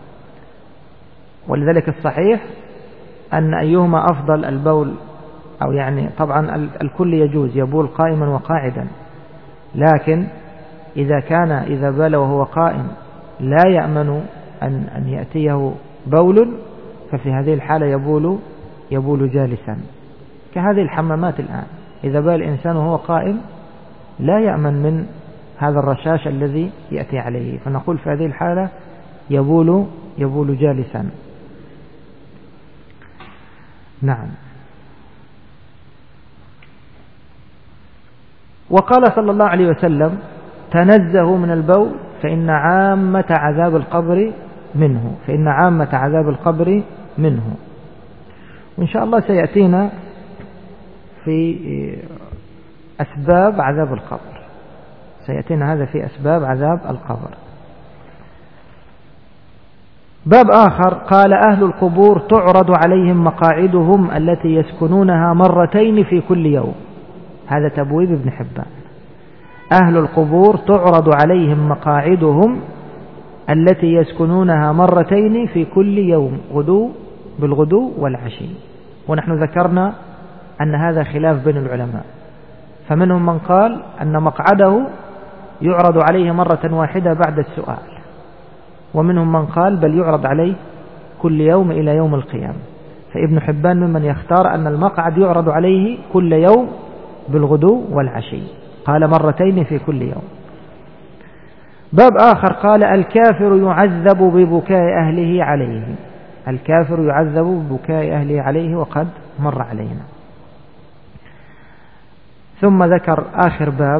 S1: ولذلك الصحيح أن أيهما أفضل البول، أو يعني طبعا الكل يجوز، يبول قائما وقاعدا، لكن إذا بال وهو قائم لا يأمن أن يأتيه بول، ففي هذه الحالة يبول جالسا، كهذه الحمامات الآن. إذا بال الإنسان وهو قائم لا يأمن من هذا الرشاش الذي يأتي عليه، فنقول في هذه الحالة يبول جالسا. نعم. وقال صلى الله عليه وسلم تنزهوا من البول فإن عامة عذاب القبر منه، فإن عامة عذاب القبر منه. وإن شاء الله سيأتينا في أسباب عذاب القبر، سيأتينا هذا في أسباب عذاب القبر. باب آخر قال أهل القبور تعرض عليهم مقاعدهم التي يسكنونها مرتين في كل يوم. هذا تبويب ابن حبان. أهل القبور تعرض عليهم مقاعدهم التي يسكنونها مرتين في كل يوم، بالغدو والعشي. ونحن ذكرنا أن هذا خلاف بين العلماء، فمنهم من قال أن مقعده يعرض عليه مرة واحدة بعد السؤال، ومنهم من قال بل يعرض عليه كل يوم إلى يوم القيامة. فابن حبان ممن يختار أن المقعد يعرض عليه كل يوم بالغدو والعشي، قال مرتين في كل يوم. باب آخر قال الكافر يعذب ببكاء أهله عليه. الكافر يعذب ببكاء أهله عليه، وقد مر علينا. ثم ذكر آخر باب،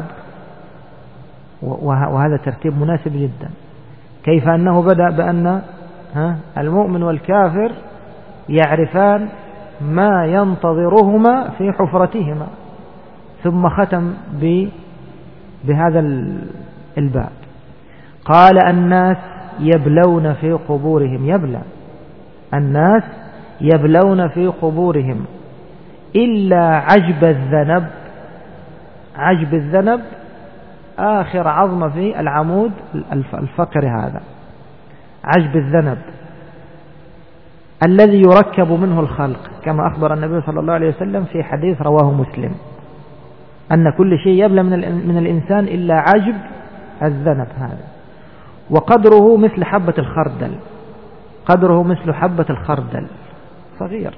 S1: وهذا ترتيب مناسب جدا، كيف أنه بدأ بأن المؤمن والكافر يعرفان ما ينتظرهما في حفرتهما، ثم ختم بهذا الباب. قال الناس يبلون في قبورهم، يبلى الناس يبلون في قبورهم إلا عجب الذنب. عجب الذنب آخر عظمة في العمود الفقري، هذا عجب الذنب الذي يركب منه الخلق، كما أخبر النبي صلى الله عليه وسلم في حديث رواه مسلم أن كل شيء يبلى من الإنسان إلا عجب الذنب هذا، وقدره مثل حبة الخردل، قدره مثل حبة الخردل، صغير.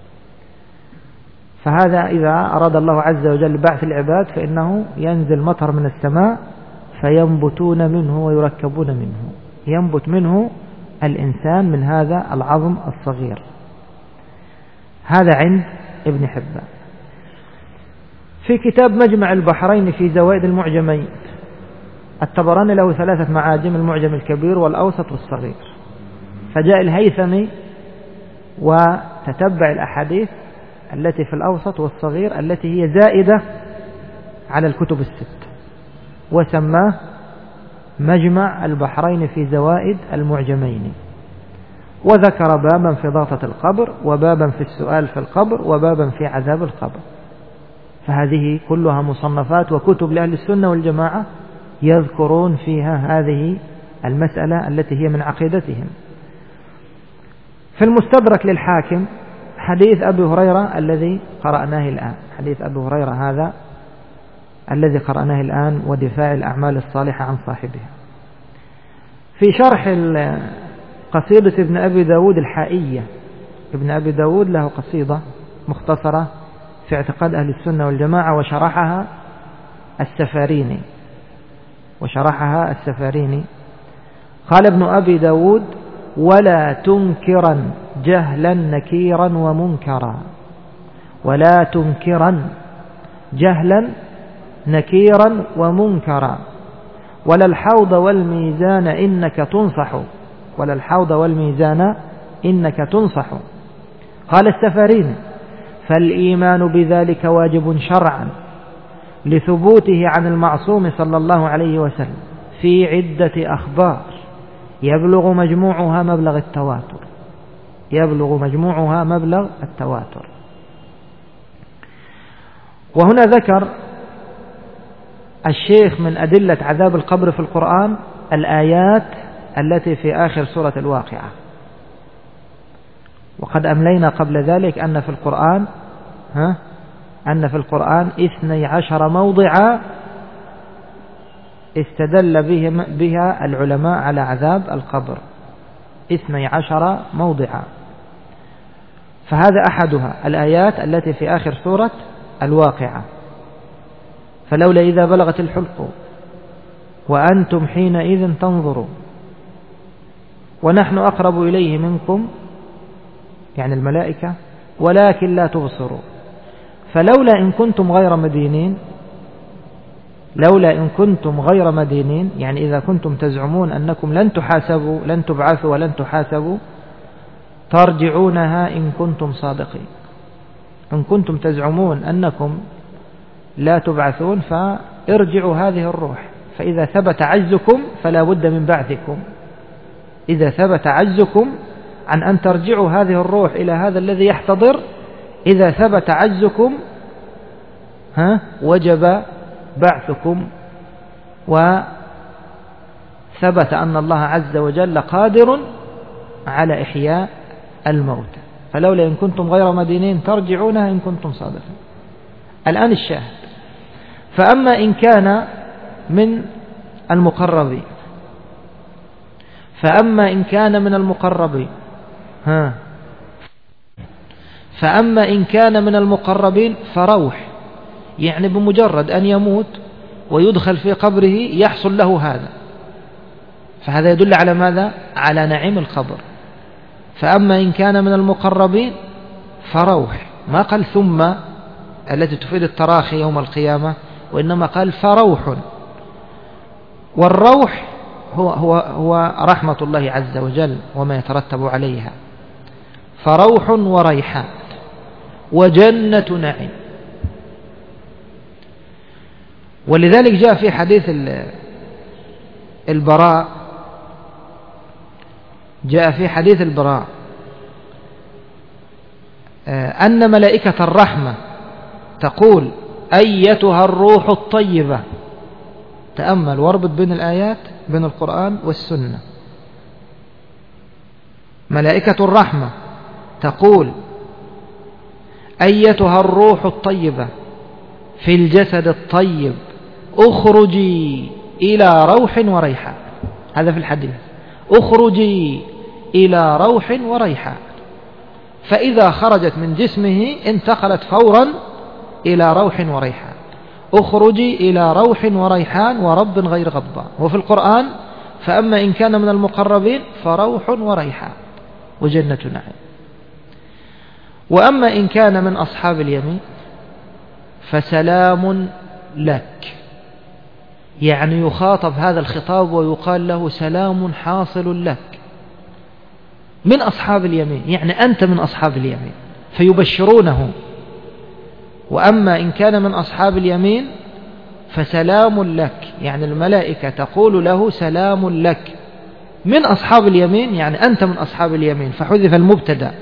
S1: فهذا إذا أراد الله عز وجل بعث العباد فإنه ينزل مطر من السماء فينبتون منه ويركبون منه، ينبت منه الإنسان من هذا العظم الصغير. هذا عند ابن حبان. في كتاب مجمع البحرين في زوائد المعجمين، الطبراني له 3 معاجم، المعجم الكبير والأوسط والصغير، فجاء الهيثمي وتتبع الأحاديث التي في الأوسط والصغير التي هي زائدة على الكتب الست، وسماه مجمع البحرين في زوائد المعجمين، وذكر بابا في ضغطة القبر، وبابا في السؤال في القبر، وبابا في عذاب القبر. فهذه كلها مصنفات وكتب لأهل السنة والجماعة يذكرون فيها هذه المسألة التي هي من عقيدتهم. في المستدرك للحاكم حديث أبي هريرة الذي قرأناه الآن، حديث أبي هريرة هذا الذي قرأناه الآن، ودفاع الأعمال الصالحة عن صاحبها. في شرح قصيدة ابن أبي داود الحائية، ابن أبي داود له قصيدة مختصرة في اعتقاد أهل السنة والجماعة، وشرحها السفاريني. قال ابن أبي داود ولا تنكرا جهلا نكيرا ومنكرا، ولا تنكرا جهلا نكيرا ومنكرا، ولا الحوض والميزان إنك تنصح، ولا الحوض والميزان إنك تنصح. قال السفاريني فالإيمان بذلك واجب شرعا لثبوته عن المعصوم صلى الله عليه وسلم في عدة أخبار يبلغ مجموعها مبلغ التواتر، يبلغ مجموعها مبلغ التواتر. وهنا ذكر الشيخ من أدلة عذاب القبر في القرآن الآيات التي في آخر سورة الواقعة، وقد أملينا قبل ذلك أن في القرآن 12 موضعا استدل بها العلماء على عذاب القبر، 12 موضعا، فهذا أحدها الآيات التي في آخر سورة الواقعة. فلولا إذا بلغت الحلقوم وأنتم حينئذ تنظرون ونحن أقرب إليه منكم، يعني الملائكة، ولكن لا تبصرون، فلولا إن كنتم غير مدينين لولا إن كنتم غير مدينين، يعني إذا كنتم تزعمون أنكم لن تحاسبوا، لن تبعثوا ولن تحاسبوا، ترجعونها إن كنتم صادقين. إن كنتم تزعمون أنكم لا تبعثون فارجعوا هذه الروح، فإذا ثبت عجزكم فلا بد من بعثكم. إذا ثبت عجزكم عن أن ترجعوا هذه الروح إلى هذا الذي يحتضر، إذا ثبت عجزكم وجب بعثكم، وثبت أن الله عز وجل قادر على إحياء الموتى، فلولا إن كنتم غير مدينين ترجعونها إن كنتم صادقين. الآن الشاهد: فأما إن كان من المقربين، فأما إن كان من المقربين فأما إن كان من المقربين فروح، يعني بمجرد أن يموت ويدخل في قبره يحصل له هذا، فهذا يدل على ماذا؟ على نعيم القبر. فأما إن كان من المقربين فروح، ما قال ثم التي تفيد التراخي يوم القيامة، وإنما قال فروح. والروح هو رحمة الله عز وجل وما يترتب عليها، فروح وريحان وجنة نعيم. ولذلك جاء في حديث البراء، أن ملائكة الرحمة تقول: أيتها الروح الطيبة. تأمل واربط بين الآيات، بين القرآن والسنة. ملائكة الرحمة تقول: أيتها الروح الطيبة في الجسد الطيب اخرجي إلى روح وريحان. هذا في الحديث: اخرجي إلى روح وريحان. فإذا خرجت من جسمه انتقلت فورا إلى روح وريحان. اخرجي إلى روح وريحان ورب غير غضبان. وفي القرآن: فأما إن كان من المقربين فروح وريحان وجنة نعيم. وأما إن كان من أصحاب اليمين فسلام لك، يعني يخاطب هذا الخطاب ويقال له: سلام حاصل لك من أصحاب اليمين، يعني أنت من أصحاب اليمين، فيبشرونه. وأما إن كان من أصحاب اليمين فسلام لك، يعني الملائكة تقول له: سلام لك من أصحاب اليمين، يعني أنت من أصحاب اليمين، فحذف المبتدأ.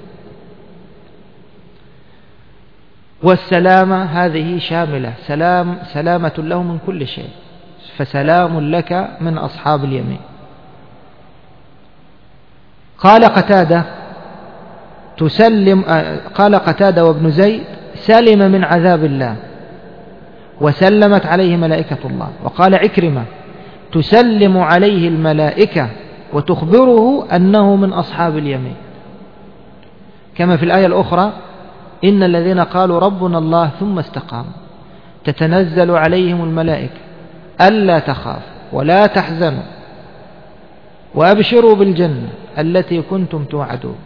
S1: والسلامة هذه شاملة، سلامة له من كل شيء، فسلام لك من أصحاب اليمين. قال قتادة وابن زيد: سلم من عذاب الله وسلمت عليه ملائكة الله. وقال عكرمة: تسلم عليه الملائكة وتخبره أنه من أصحاب اليمين. كما في الآية الأخرى: إن الذين قالوا ربنا الله ثم استقاموا تتنزل عليهم الملائكة ألا تخافوا ولا تحزنوا وأبشروا بالجنة التي كنتم توعدون.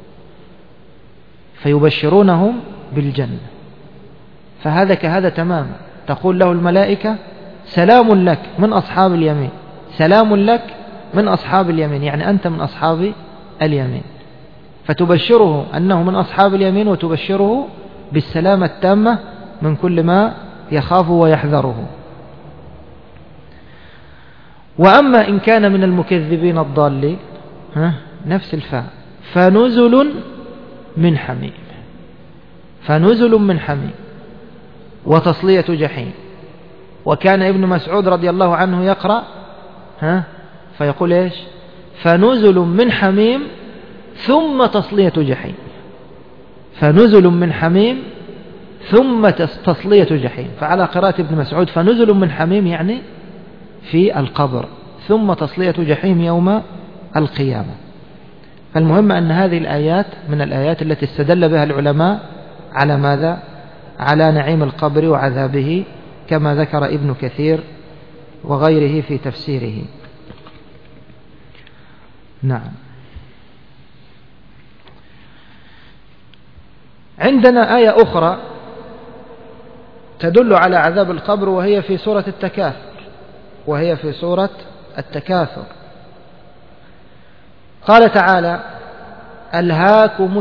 S1: فيبشرونهم بالجنة، فهذا كهذا تماما. تقول له الملائكة: سلام لك من أصحاب اليمين، سلام لك من أصحاب اليمين، يعني أنت من أصحاب اليمين، فتبشره أنه من أصحاب اليمين وتبشره بالسلامة التامة من كل ما يخاف ويحذره. وأما إن كان من المكذبين الضالين نفس الفاء: فنزل من حميم، فنزل من حميم وتصلية جحيم. وكان ابن مسعود رضي الله عنه يقرأ فيقول إيش؟ فنزل من حميم ثم تصلية جحيم، فنزل من حميم ثم تصلية جحيم. فعلى قراءة ابن مسعود فنزل من حميم يعني في القبر، ثم تصلية جحيم يوم القيامة. فالمهم أن هذه الآيات من الآيات التي استدل بها العلماء على ماذا؟ على نعيم القبر وعذابه، كما ذكر ابن كثير وغيره في تفسيره. نعم. عندنا آية أخرى تدل على عذاب القبر، وهي في سورة التكاثر. قال تعالى: ألهاكم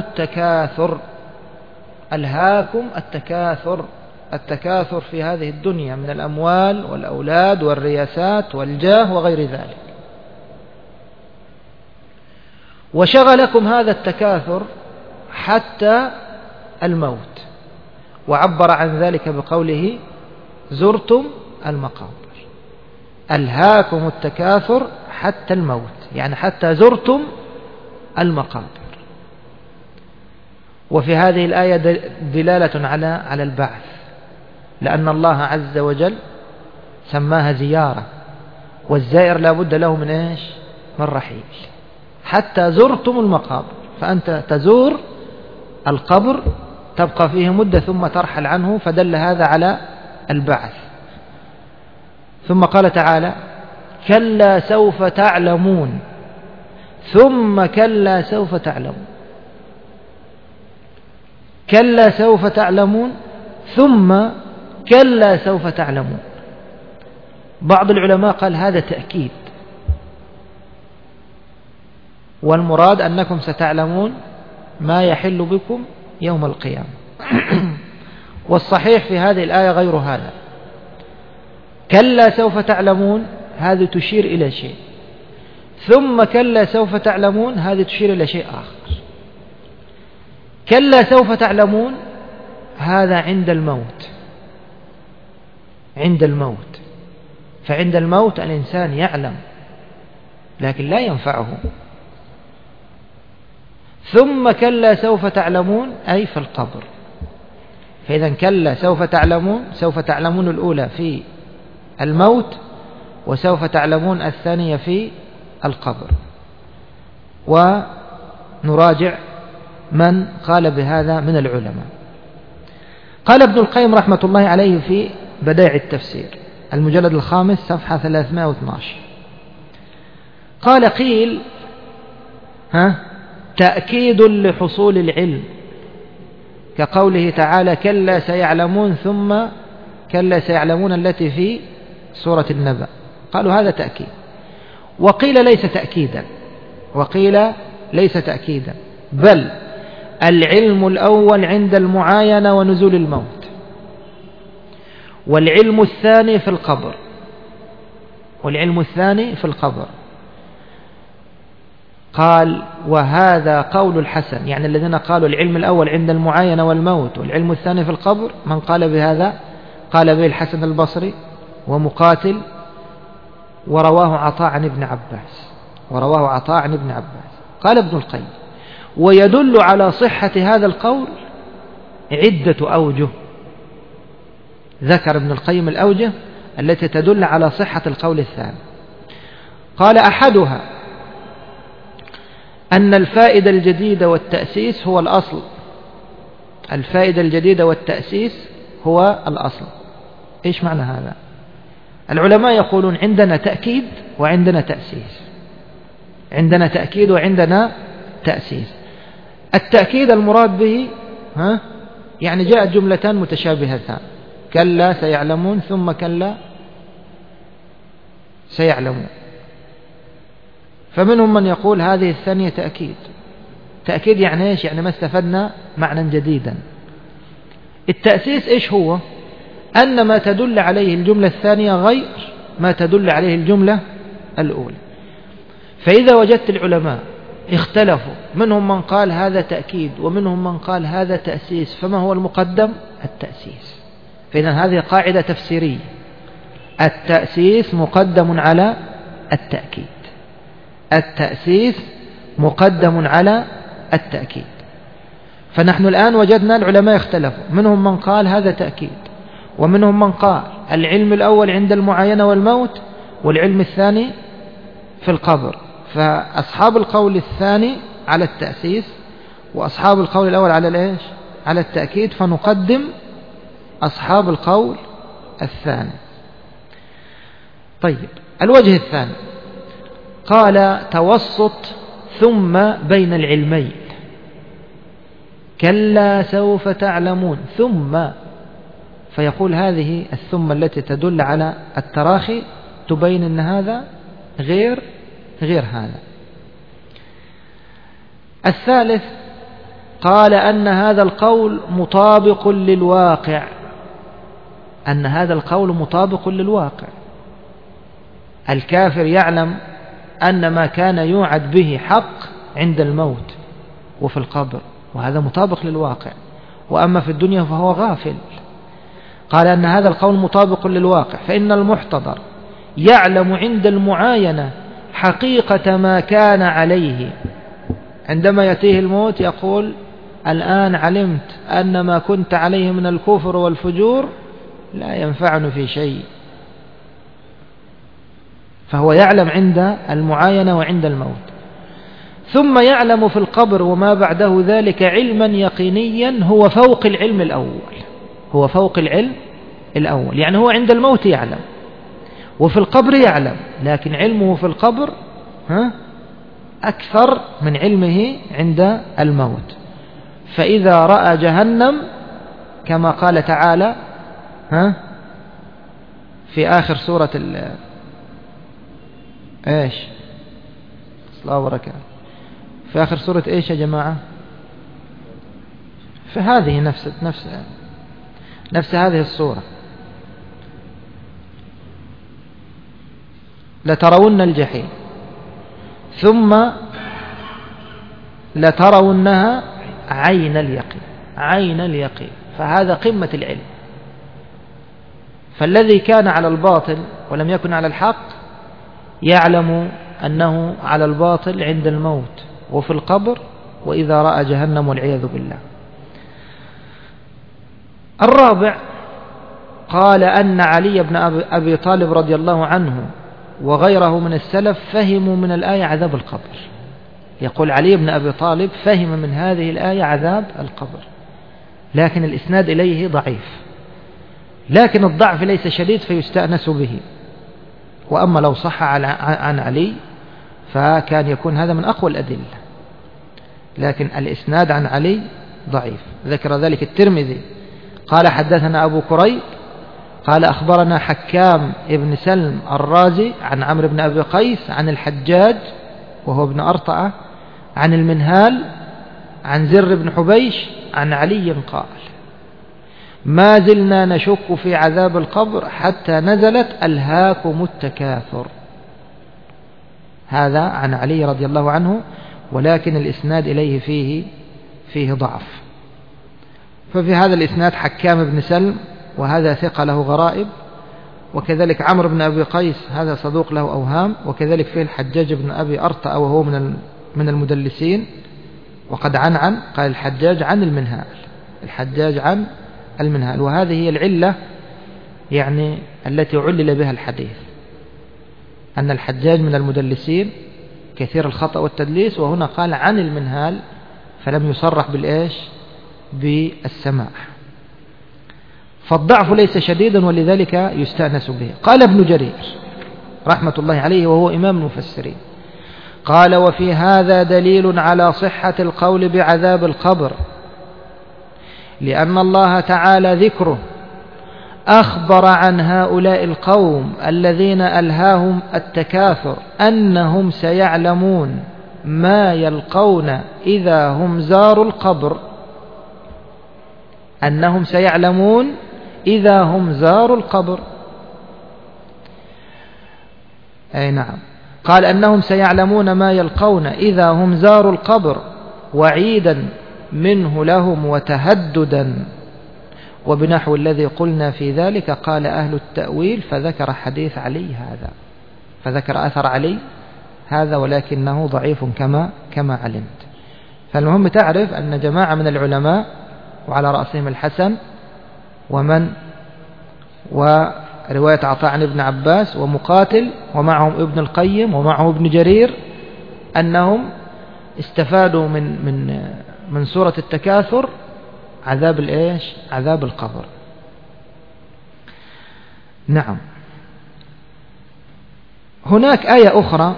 S1: التكاثر. التكاثر في هذه الدنيا من الأموال والأولاد والرياسات والجاه وغير ذلك. وشغلكم هذا التكاثر حتى الموت، وعبر عن ذلك بقوله: زرتم المقابر. ألهاكم التكاثر حتى الموت، يعني حتى زرتم المقابر. وفي هذه الآية دلالة على البعث، لأن الله عز وجل سماها زيارة، والزائر لا بد له من إيش؟ من رحيل. حتى زرتم المقابر، فأنت تزور القبر تبقى فيه مدة ثم ترحل عنه، فدل هذا على البعث. ثم قال تعالى: كلا سوف تعلمون ثم كلا سوف تعلمون. كلا سوف تعلمون ثم كلا سوف تعلمون. بعض العلماء قال هذا تأكيد، والمراد أنكم ستعلمون ما يحل بكم يوم القيامة. والصحيح في هذه الآية غير هذا. كلا سوف تعلمون هذه تشير إلى شيء، ثم كلا سوف تعلمون هذه تشير إلى شيء آخر. كلا سوف تعلمون هذا عند الموت. فعند الموت الإنسان يعلم لكن لا ينفعه. ثم كلا سوف تعلمون أي في القبر. فإذا كلا سوف تعلمون الأولى في الموت، وسوف تعلمون الثانية في القبر. ونراجع من قال بهذا من العلماء. قال ابن القيم رحمة الله عليه في بدائع التفسير المجلد 5 صفحة 312، قال: قيل تأكيد لحصول العلم، كقوله تعالى: كلا سيعلمون ثم كلا سيعلمون التي في سورة النبأ. قالوا هذا تأكيد. وقيل ليس تأكيدا، بل العلم الأول عند المعاينة ونزول الموت، والعلم الثاني في القبر. قال: وهذا قول الحسن، يعني الذين قالوا العلم الأول عند المعاينة والموت والعلم الثاني في القبر، من قال بهذا قال به الحسن البصري ومقاتل، ورواه عطاء عن ابن عباس. قال ابن القيم: ويدل على صحة هذا القول عدة أوجه. ذكر ابن القيم الأوجه التي تدل على صحة القول الثاني. قال: أحدها أن الفائدة الجديدة والتأسيس هو الأصل. إيش معنى هذا؟ العلماء يقولون عندنا تأكيد وعندنا تأسيس. التأكيد المراد به يعني جاءت جملتان متشابهتان: كلا سيعلمون ثم كلا سيعلمون. فمنهم من يقول هذه الثانية تأكيد يعني إيش؟ يعني ما استفدنا معنى جديدا. التأسيس إيش هو؟ أن ما تدل عليه الجملة الثانية غير ما تدل عليه الجملة الأولى. فإذا وجدت العلماء اختلفوا، منهم من قال هذا تأكيد ومنهم من قال هذا تأسيس، فما هو المقدم؟ التأسيس. فإذا هذه قاعدة تفسيرية: التأسيس مقدم على التأكيد. فنحن الآن وجدنا العلماء اختلفوا، منهم من قال هذا تأكيد، ومنهم من قال العلم الأول عند المعاينة والموت، والعلم الثاني في القبر. فأصحاب القول الثاني على التأسيس، وأصحاب القول الأول على التأكيد، فنقدم أصحاب القول الثاني. طيب، الوجه الثاني قال: توسط ثم بين العلمين. كلا سوف تعلمون ثم فيقول هذه الثم التي تدل على التراخي تبين أن هذا غير هذا. الثالث قال أن هذا القول مطابق للواقع، أن هذا القول مطابق للواقع. الكافر يعلم أن ما كان يوعد به حق عند الموت وفي القبر، وهذا مطابق للواقع، وأما في الدنيا فهو غافل. قال أن هذا القول مطابق للواقع، فإن المحتضر يعلم عند المعاينة حقيقة ما كان عليه. عندما يأتيه الموت يقول الآن علمت أن ما كنت عليه من الكفر والفجور لا ينفعني في شيء. فهو يعلم عند المعاينة وعند الموت. ثم يعلم في القبر وما بعده ذلك علما يقينيا هو فوق العلم الأول، هو فوق العلم الأول. يعني هو عند الموت يعلم وفي القبر يعلم، لكن علمه في القبر أكثر من علمه عند الموت. فإذا رأى جهنم كما قال تعالى في آخر سورة إيش الله وبركاته، في آخر سورة إيش يا جماعة؟ في هذه نفس هذه السورة، لترون الجحيم ثم لترونها عين اليقين. فهذا قمة العلم. فالذي كان على الباطل ولم يكن على الحق يعلم أنه على الباطل عند الموت وفي القبر وإذا رأى جهنم والعياذ بالله. الرابع قال أن علي بن أبي طالب رضي الله عنه وغيره من السلف فهموا من الآية عذاب القبر. يقول علي بن أبي طالب فهم من هذه الآية عذاب القبر، لكن الإسناد إليه ضعيف، لكن الضعف ليس شديد فيستأنس به. وأما لو صح عن علي فكان يكون هذا من أقوى الأدلة، لكن الإسناد عن علي ضعيف. ذكر ذلك الترمذي قال حدثنا أبو كريب قال أخبرنا حكام ابن سلم الرازي عن عمرو بن أبي قيس عن الحجاج وهو ابن أرطأة عن المنهال عن زر بن حبيش عن علي قال ما زلنا نشك في عذاب القبر حتى نزلت ألهاكم التكاثر. هذا عن علي رضي الله عنه، ولكن الإسناد إليه فيه ضعف. ففي هذا الإسناد حكام بن سلم وهذا ثقة له غرائب، وكذلك عمرو بن أبي قيس هذا صدوق له أوهام، وكذلك فيه الحجاج بن أبي أرطأ وهو من المدلسين. وقد قال الحجاج عن المنهال، الحجاج عن المنهال. وهذه هي العلة يعني التي علل بها الحديث، أن الحجاج من المدلسين كثير الخطأ والتدليس، وهنا قال عن المنهال فلم يصرح بالسماع. فالضعف ليس شديدا ولذلك يستأنس به. قال ابن جرير رحمة الله عليه وهو إمام المفسرين قال وفي هذا دليل على صحة القول بعذاب القبر، لأن الله تعالى ذكره أخبر عن هؤلاء القوم الذين ألهاهم التكاثر أنهم سيعلمون ما يلقون إذا هم زاروا القبر، أنهم سيعلمون إذا هم زاروا القبر. أي نعم، قال أنهم سيعلمون ما يلقون إذا هم زاروا القبر وعيدا منه لهم وتهددا. وبنحو الذي قلنا في ذلك قال أهل التأويل، فذكر حديث علي هذا، فذكر أثر علي هذا، ولكنه ضعيف كما علمت. فالمهم تعرف أن جماعة من العلماء وعلى رأسهم الحسن ورواية عطاء عن ابن عباس ومقاتل ومعهم ابن القيم ومعه ابن جرير أنهم استفادوا من سورة التكاثر عذاب القبر. نعم. هناك آية أخرى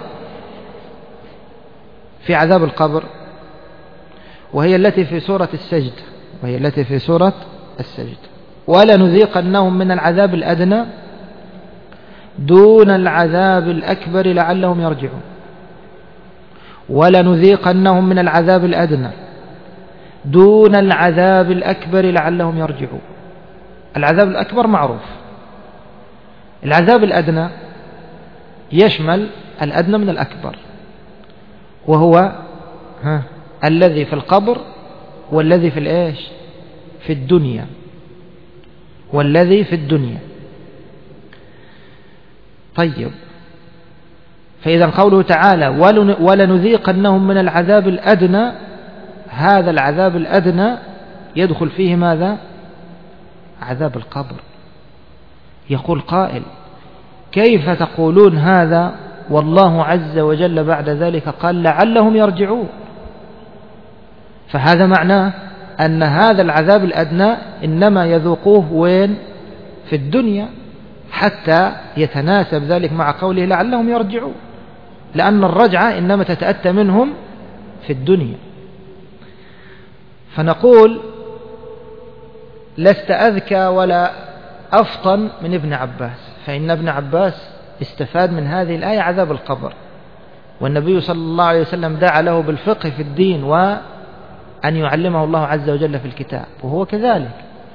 S1: في عذاب القبر وهي التي في سورة السجد، ولنذيقنهم من العذاب الأدنى دون العذاب الأكبر لعلهم يرجعون. ولنذيقنهم من العذاب الأدنى دون العذاب الأكبر لعلهم يرجعون. العذاب الأكبر معروف، العذاب الأدنى يشمل الأدنى من الأكبر، وهو الذي في القبر والذي في الإيش في الدنيا، والذي في الدنيا. طيب، فإذا قوله تعالى ولنذيقنهم من العذاب الأدنى، هذا العذاب الأدنى يدخل فيه ماذا؟ عذاب القبر. يقول قائل: كيف تقولون هذا والله عز وجل بعد ذلك قال لعلهم يرجعون؟ فهذا معناه أن هذا العذاب الأدنى إنما يذوقوه وين؟ في الدنيا، حتى يتناسب ذلك مع قوله لعلهم يرجعون، لأن الرجعة إنما تتأتى منهم في الدنيا. فنقول: لست أذكى ولا أفطن من ابن عباس، فإن ابن عباس استفاد من هذه الآية عذاب القبر، والنبي صلى الله عليه وسلم دعا له بالفقه في الدين وأن يعلمه الله عز وجل في الكتاب، وهو كذلك.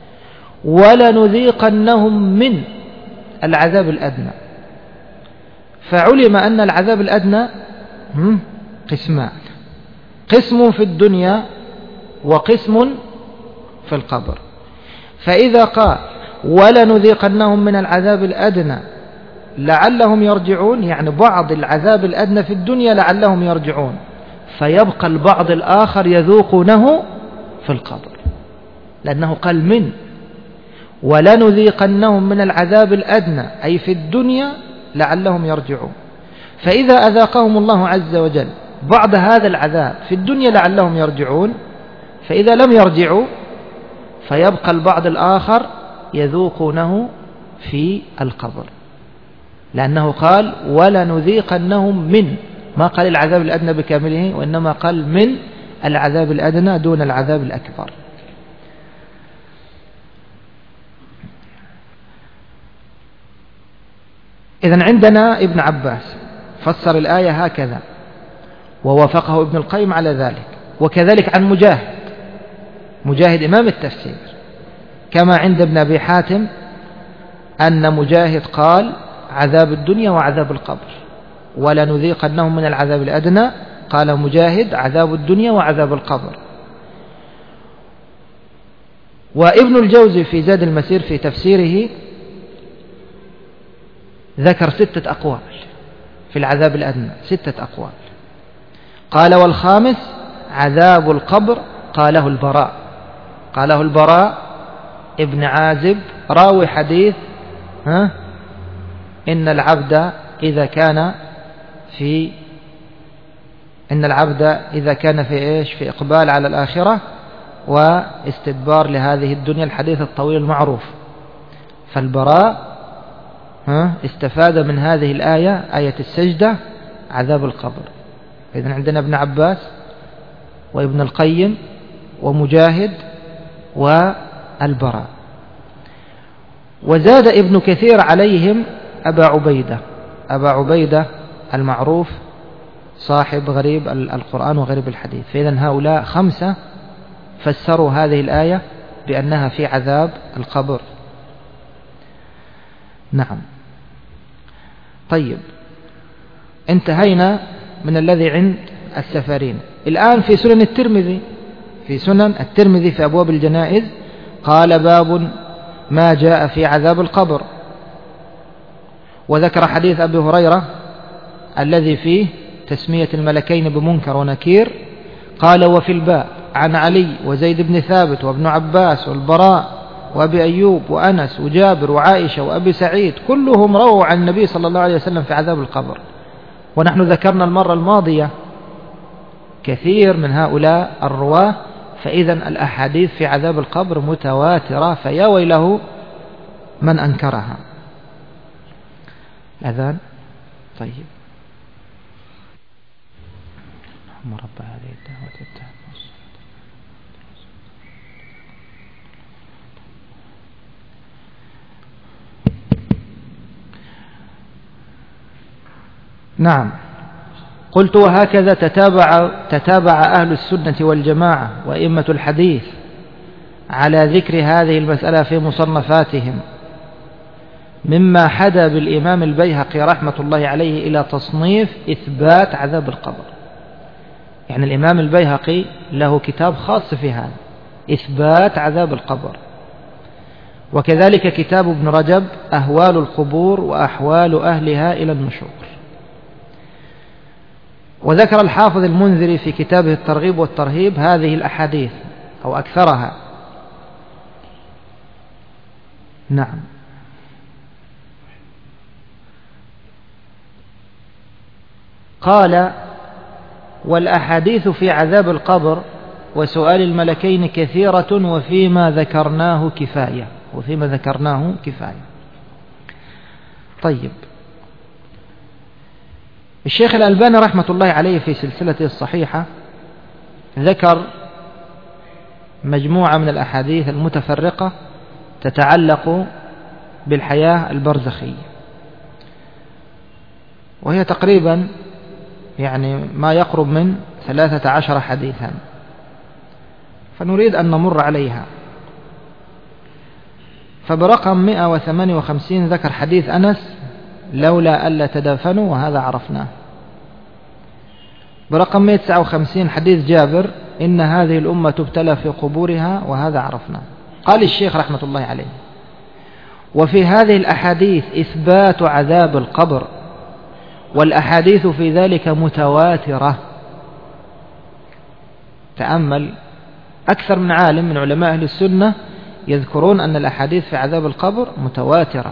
S1: ولنذيقنهم من العذاب الأدنى، فعلم أن العذاب الأدنى قسمان: قسم في الدنيا وقسم في القبر. فإذا قال ولنذيقنهم من العذاب الأدنى لعلهم يرجعون، يعني بعض العذاب الأدنى في الدنيا لعلهم يرجعون، فيبقى البعض الآخر يذوقونه في القبر، لأنه قال من. ولنذيقنهم من العذاب الأدنى أي في الدنيا لعلهم يرجعون، فإذا أذاقهم الله عز وجل بعض هذا العذاب في الدنيا لعلهم يرجعون، فإذا لم يرجعوا فيبقى البعض الآخر يذوقونه في القبر، لأنه قال ولنذيقنهم من، ما قال العذاب الأدنى بكامله، وإنما قال من العذاب الأدنى دون العذاب الأكبر. إذن عندنا ابن عباس فسر الآية هكذا، ووافقه ابن القيم على ذلك، وكذلك عن مجاهد إمام التفسير، كما عند ابن أبي حاتم أن مجاهد قال عذاب الدنيا وعذاب القبر، ولنذيقنهم من العذاب الأدنى، قال مجاهد عذاب الدنيا وعذاب القبر. وابن الجوزي في زاد المسير في تفسيره ذكر 6 أقوال في العذاب الأدنى، 6 أقوال. قال: والخامس عذاب القبر، قاله البراء ابن عازب راوي حديث إن العبد إذا كان في إيش؟ في إقبال على الآخرة واستدبار لهذه الدنيا، الحديث الطويل المعروف. فالبراء استفاد من هذه الآية، آية السجدة، عذاب القبر. إذن عندنا ابن عباس وابن القيم ومجاهد والبراء. وزاد ابن كثير عليهم أبا عبيدة المعروف صاحب غريب القرآن وغريب الحديث. فإذن هؤلاء 5 فسروا هذه الآية بأنها في عذاب القبر. نعم. طيب، انتهينا من الذي عند السفارين. الآن في سنن الترمذي في أبواب الجنائز قال: باب ما جاء في عذاب القبر، وذكر حديث أبي هريرة الذي فيه تسمية الملكين بمنكر ونكير. قال: وفي الباب عن علي وزيد بن ثابت وابن عباس والبراء وأبي أيوب وأنس وجابر وعائشة وأبي سعيد، كلهم رووا عن النبي صلى الله عليه وسلم في عذاب القبر. ونحن ذكرنا المرة الماضية كثير من هؤلاء الرواة، فإذا الأحاديث في عذاب القبر متواترة، فيا ويله من أنكرها. الأذان. طيب. اللهم رب هذه الدعوة التامة. نعم. قلت وهكذا تتابع أهل السنة والجماعة وأئمة الحديث على ذكر هذه المسألة في مصنفاتهم، مما حدا بالإمام البيهقي رحمة الله عليه إلى تصنيف إثبات عذاب القبر. يعني الإمام البيهقي له كتاب خاص في هذا، إثبات عذاب القبر. وكذلك كتاب ابن رجب أهوال القبور وأحوال أهلها إلى النشور. وذكر الحافظ المنذري في كتابه الترغيب والترهيب هذه الأحاديث أو أكثرها. نعم. قال والأحاديث في عذاب القبر وسؤال الملكين كثيرة وفيما ذكرناه كفاية. طيب، الشيخ الألباني رحمة الله عليه في سلسلته الصحيحة ذكر مجموعة من الأحاديث المتفرقة تتعلق بالحياة البرزخية، وهي تقريبا يعني ما يقرب من 13 حديثا، فنريد أن نمر عليها. فبرقم 158 ذكر حديث أنس لولا ألا تدافنوا، وهذا عرفناه. برقم 159 حديث جابر إن هذه الأمة تبتلى في قبورها، وهذا عرفناه. قال الشيخ رحمة الله عليه وفي هذه الأحاديث إثبات عذاب القبر، والأحاديث في ذلك متواترة. تأمل، أكثر من عالم من علماء أهل السنة يذكرون أن الأحاديث في عذاب القبر متواترة.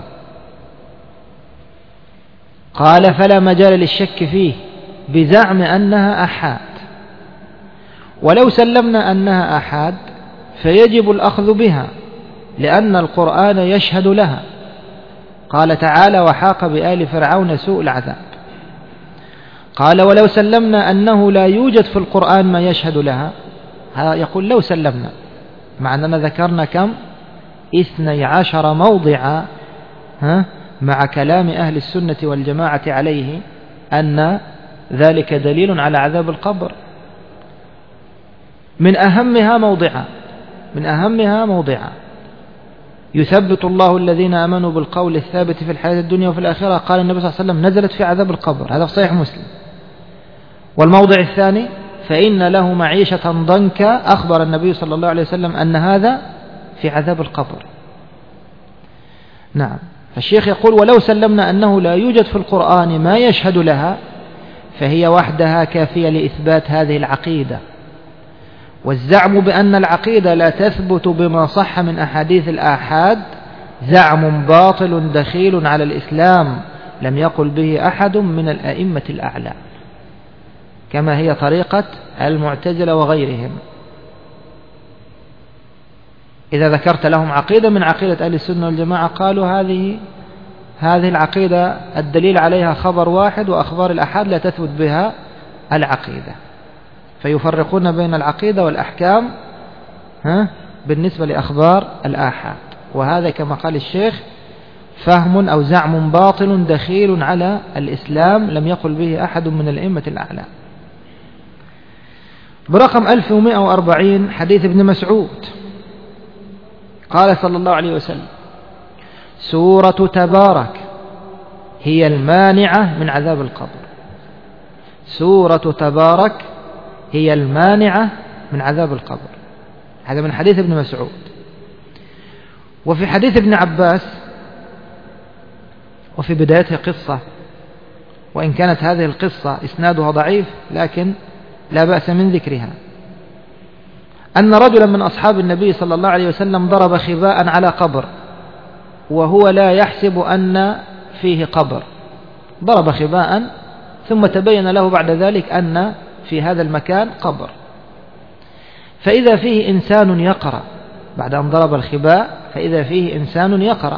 S1: قال فلا مجال للشك فيه بزعم أنها أحاد، ولو سلمنا أنها أحاد فيجب الأخذ بها لأن القرآن يشهد لها. قال تعالى وحاق بآل فرعون سوء العذاب. قال ولو سلمنا أنه لا يوجد في القرآن ما يشهد لها، يقول لو سلمنا، مع أننا ذكرنا كم 12 موضعا مع كلام أهل السنة والجماعة عليه أن ذلك دليل على عذاب القبر. من أهمها موضعا يثبت الله الذين آمنوا بالقول الثابت في الحياة الدنيا وفي الآخرة. قال النبي صلى الله عليه وسلم نزلت في عذاب القبر، هذا في صحيح مسلم. والموضع الثاني فإن له معيشة ضنكا، أخبر النبي صلى الله عليه وسلم أن هذا في عذاب القبر. نعم. فالشيخ يقول ولو سلمنا أنه لا يوجد في القرآن ما يشهد لها فهي وحدها كافية لإثبات هذه العقيدة. والزعم بأن العقيدة لا تثبت بما صح من أحاديث الآحاد زعم باطل دخيل على الإسلام لم يقل به أحد من الأئمة الأعلى، كما هي طريقة المعتزلة وغيرهم. إذا ذكرت لهم عقيدة من عقيدة أهل السنة والجماعة قالوا هذه العقيدة الدليل عليها خبر واحد، وأخبار الأحاد لا تثبت بها العقيدة، فيفرقون بين العقيدة والأحكام بالنسبة لأخبار الآحاد. وهذا كما قال الشيخ فهم أو زعم باطل دخيل على الإسلام لم يقل به أحد من الأئمة الأعلى. برقم 1140 حديث ابن مسعود قال صلى الله عليه وسلم سورة تبارك هي المانعة من عذاب القبر. سورة تبارك هي المانعة من عذاب القبر. هذا من حديث ابن مسعود. وفي حديث ابن عباس وفي بدايته قصة، وإن كانت هذه القصة إسنادها ضعيف لكن لا بأس من ذكرها، أن رجلا من أصحاب النبي صلى الله عليه وسلم ضرب خباء على قبر وهو لا يحسب أن فيه قبر. ضرب خباء ثم تبين له بعد ذلك أن في هذا المكان قبر، فإذا فيه إنسان يقرأ بعد أن ضرب الخباء، فإذا فيه إنسان يقرأ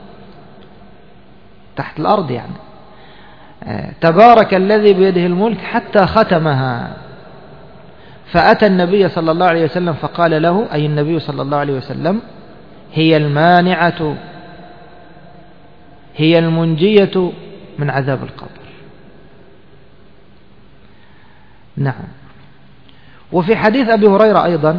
S1: تحت الأرض يعني تبارك الذي بيده الملك حتى ختمها. فأتى النبي صلى الله عليه وسلم فقال له أي النبي صلى الله عليه وسلم هي المانعة هي المنجية من عذاب القبر. نعم. وفي حديث أبي هريرة أيضا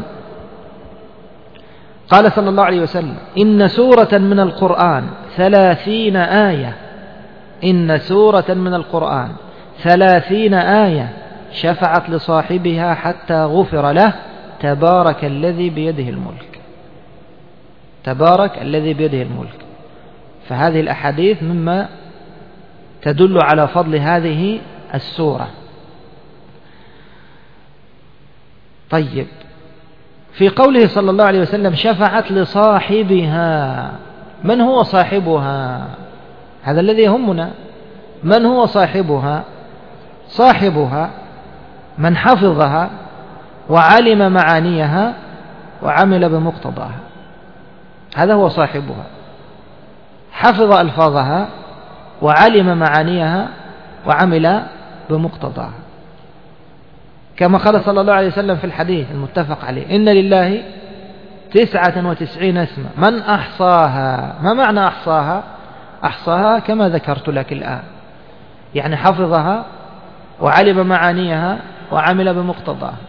S1: قال صلى الله عليه وسلم: إن سورة من القرآن 30 آية، إن سورة من القرآن 30 آية شفعت لصاحبها حتى غفر له، تبارك الذي بيده الملك. تبارك الذي بيده الملك. فهذه الأحاديث مما تدل على فضل هذه السورة. طيب، في قوله صلى الله عليه وسلم شفعت لصاحبها، من هو صاحبها؟ هذا الذي يهمنا. من هو صاحبها؟ صاحبها من حفظها وعلم معانيها وعمل بمقتضاها، هذا هو صاحبها. حفظ ألفاظها وعلم معانيها وعمل بمقتضاها، كما قال صلى الله عليه وسلم في الحديث المتفق عليه: إن لله 99 اسما من أحصاها. ما معنى أحصاها؟ أحصاها كما ذكرت لك الآن، يعني حفظها وعلم معانيها وعمل بمقتضاها.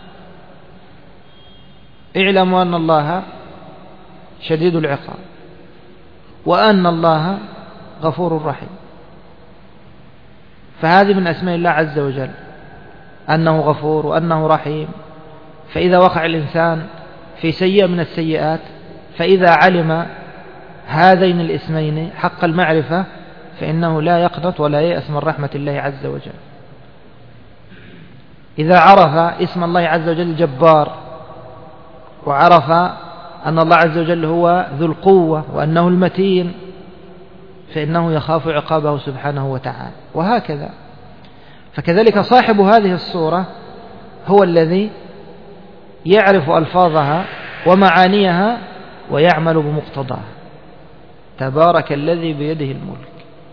S1: اعلموا أن الله شديد العقاب وأن الله غفور رحيم. فهذه من أسماء الله عز وجل، أنه غفور وأنه رحيم. فإذا وقع الإنسان في سيئة من السيئات، فإذا علم هذين الاسمين حق المعرفة، فإنه لا يقنط ولا ييأس من رحمة الله عز وجل. إذا عرف اسم الله عز وجل الجبار، وعرف أن الله عز وجل هو ذو القوة وأنه المتين، فإنه يخاف عقابه سبحانه وتعالى، وهكذا. فكذلك صاحب هذه الصورة هو الذي يعرف ألفاظها ومعانيها ويعمل بمقتضاها. تبارك الذي بيده الملك.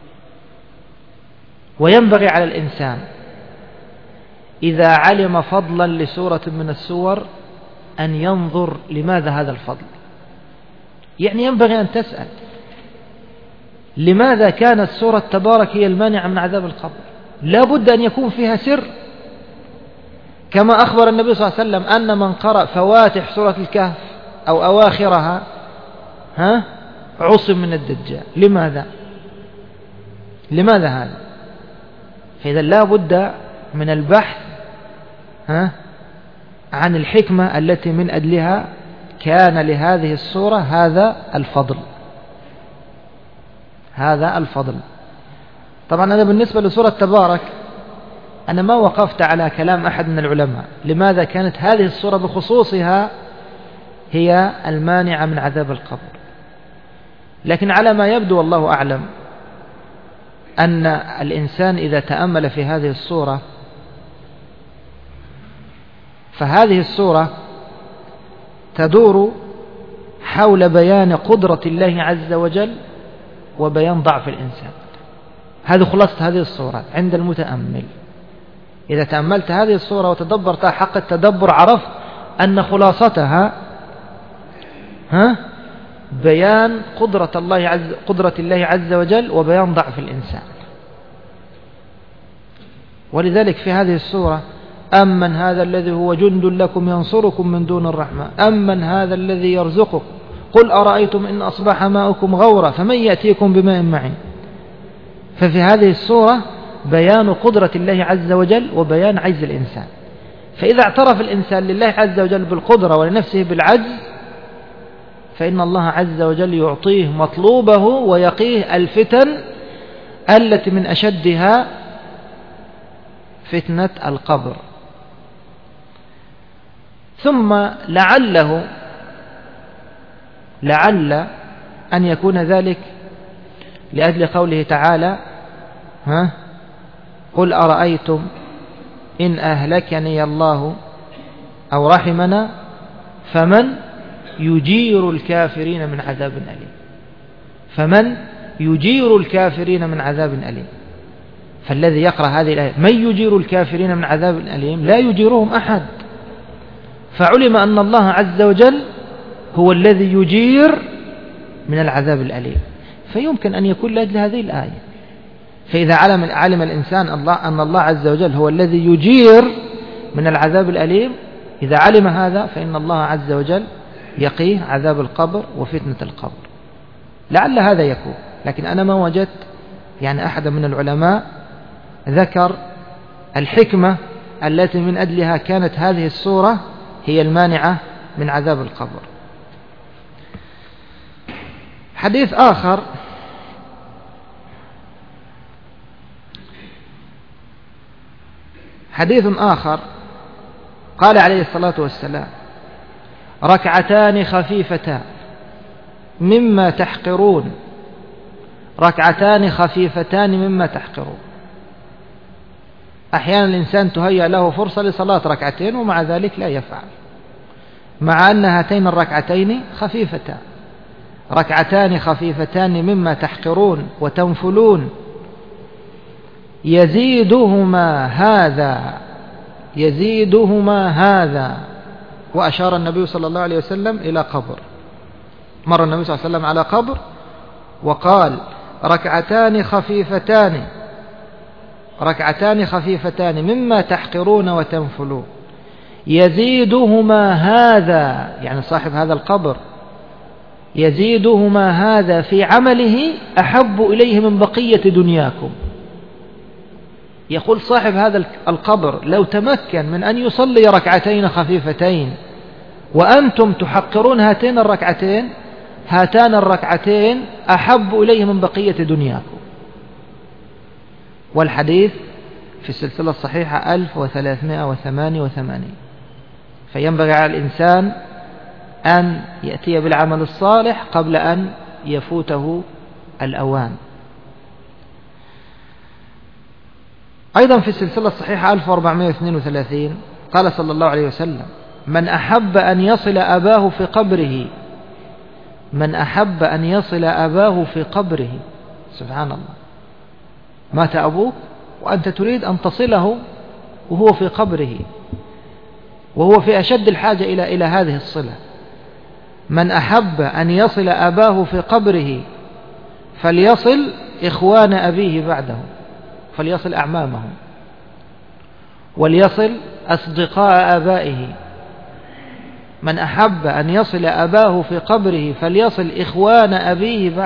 S1: وينبغي على الإنسان إذا علم فضلا لسورة من السور أن ينظر لماذا هذا الفضل. يعني ينبغي أن تسأل: لماذا كانت سورة تبارك هي المانعة من عذاب القبر؟ لا بد أن يكون فيها سر، كما أخبر النبي صلى الله عليه وسلم أن من قرأ فواتح سورة الكهف أو أواخرها عصم من الدجال. لماذا هذا؟ فإذا لا بد من البحث عن الحكمة التي من أجلها كان لهذه السورة هذا الفضل. طبعا أنا بالنسبة لسورة تبارك أنا ما وقفت على كلام أحد من العلماء لماذا كانت هذه السورة بخصوصها هي المانعة من عذاب القبر، لكن على ما يبدو والله أعلم أن الإنسان إذا تأمل في هذه السورة، فهذه السورة تدور حول بيان قدرة الله عز وجل وبيان ضعف الإنسان. هذه خلاصة هذه السورة عند المتأمل. إذا تأملت هذه السورة وتدبرتها حق التدبر عرفت أن خلاصتها بيان قدرة الله عز وجل وبيان ضعف الإنسان. ولذلك في هذه السورة: أمن هذا الذي هو جند لكم ينصركم من دون الرحمن، أمن هذا الذي يرزقكم، قل أرأيتم إن أصبح ماؤكم غورا فمن يأتيكم بماء معين. ففي هذه السورة بيان قدرة الله عز وجل وبيان عجز الإنسان. فإذا اعترف الإنسان لله عز وجل بالقدرة ولنفسه بالعجز، فإن الله عز وجل يعطيه مطلوبه ويقيه الفتن التي من أشدها فتنة القبر. ثم لعل أن يكون ذلك لأجل قوله تعالى: قل أرأيتم إن أهلكني الله أو رحمنا فمن يجير الكافرين من عذاب أليم. فمن يجير الكافرين من عذاب أليم. فالذي يقرأ هذه الآية: من يجير الكافرين من عذاب أليم، لا يجيرهم أحد. فعلم أن الله عز وجل هو الذي يجير من العذاب الأليم، فيمكن أن يكون لأجل هذه الآية. فإذا علم الإنسان أن الله عز وجل هو الذي يجير من العذاب الأليم، إذا علم هذا فإن الله عز وجل يقيه عذاب القبر وفتنة القبر. لعل هذا يكون، لكن أنا ما وجدت يعني أحد من العلماء ذكر الحكمة التي من أجلها كانت هذه السورة هي المانعة من عذاب القبر. حديث آخر قال عليه الصلاة والسلام: ركعتان خفيفتان مما تحقرون، ركعتان خفيفتان مما تحقرون. أحيانا الإنسان تهيأ له فرصة لصلاة ركعتين ومع ذلك لا يفعل، مع أن هاتين الركعتين خفيفتان. ركعتان خفيفتان مما تحقرون وتنفلون يزيدهما هذا. وأشار النبي صلى الله عليه وسلم إلى قبر. مر النبي صلى الله عليه وسلم على قبر وقال: ركعتان خفيفتان مما تحقرون وتنفلون يزيدهما هذا، يعني صاحب هذا القبر يزيدهما هذا في عمله أحب إليه من بقية دنياكم. يقول صاحب هذا القبر: لو تمكن من أن يصلي ركعتين خفيفتين وأنتم تحقرون هاتان الركعتين أحب إليه من بقية دنياكم. والحديث في السلسلة الصحيحة 1388. فينبغي على الإنسان أن يأتي بالعمل الصالح قبل أن يفوته الأوان. أيضا في السلسلة الصحيحة 1432 قال صلى الله عليه وسلم: من أحب أن يصل أباه في قبره. سبحان الله، مات أبوك وأنت تريد أن تصله وهو في قبره، وهو في أشد الحاجة إلى هذه الصلة. من أحب أن يصل أباه في قبره فليصل إخوان أبيه بعده، فليصل أعمامه، وليصل أصدقاء آبائه. من أحب أن يصل أباه في قبره فليصل إخوان أبيه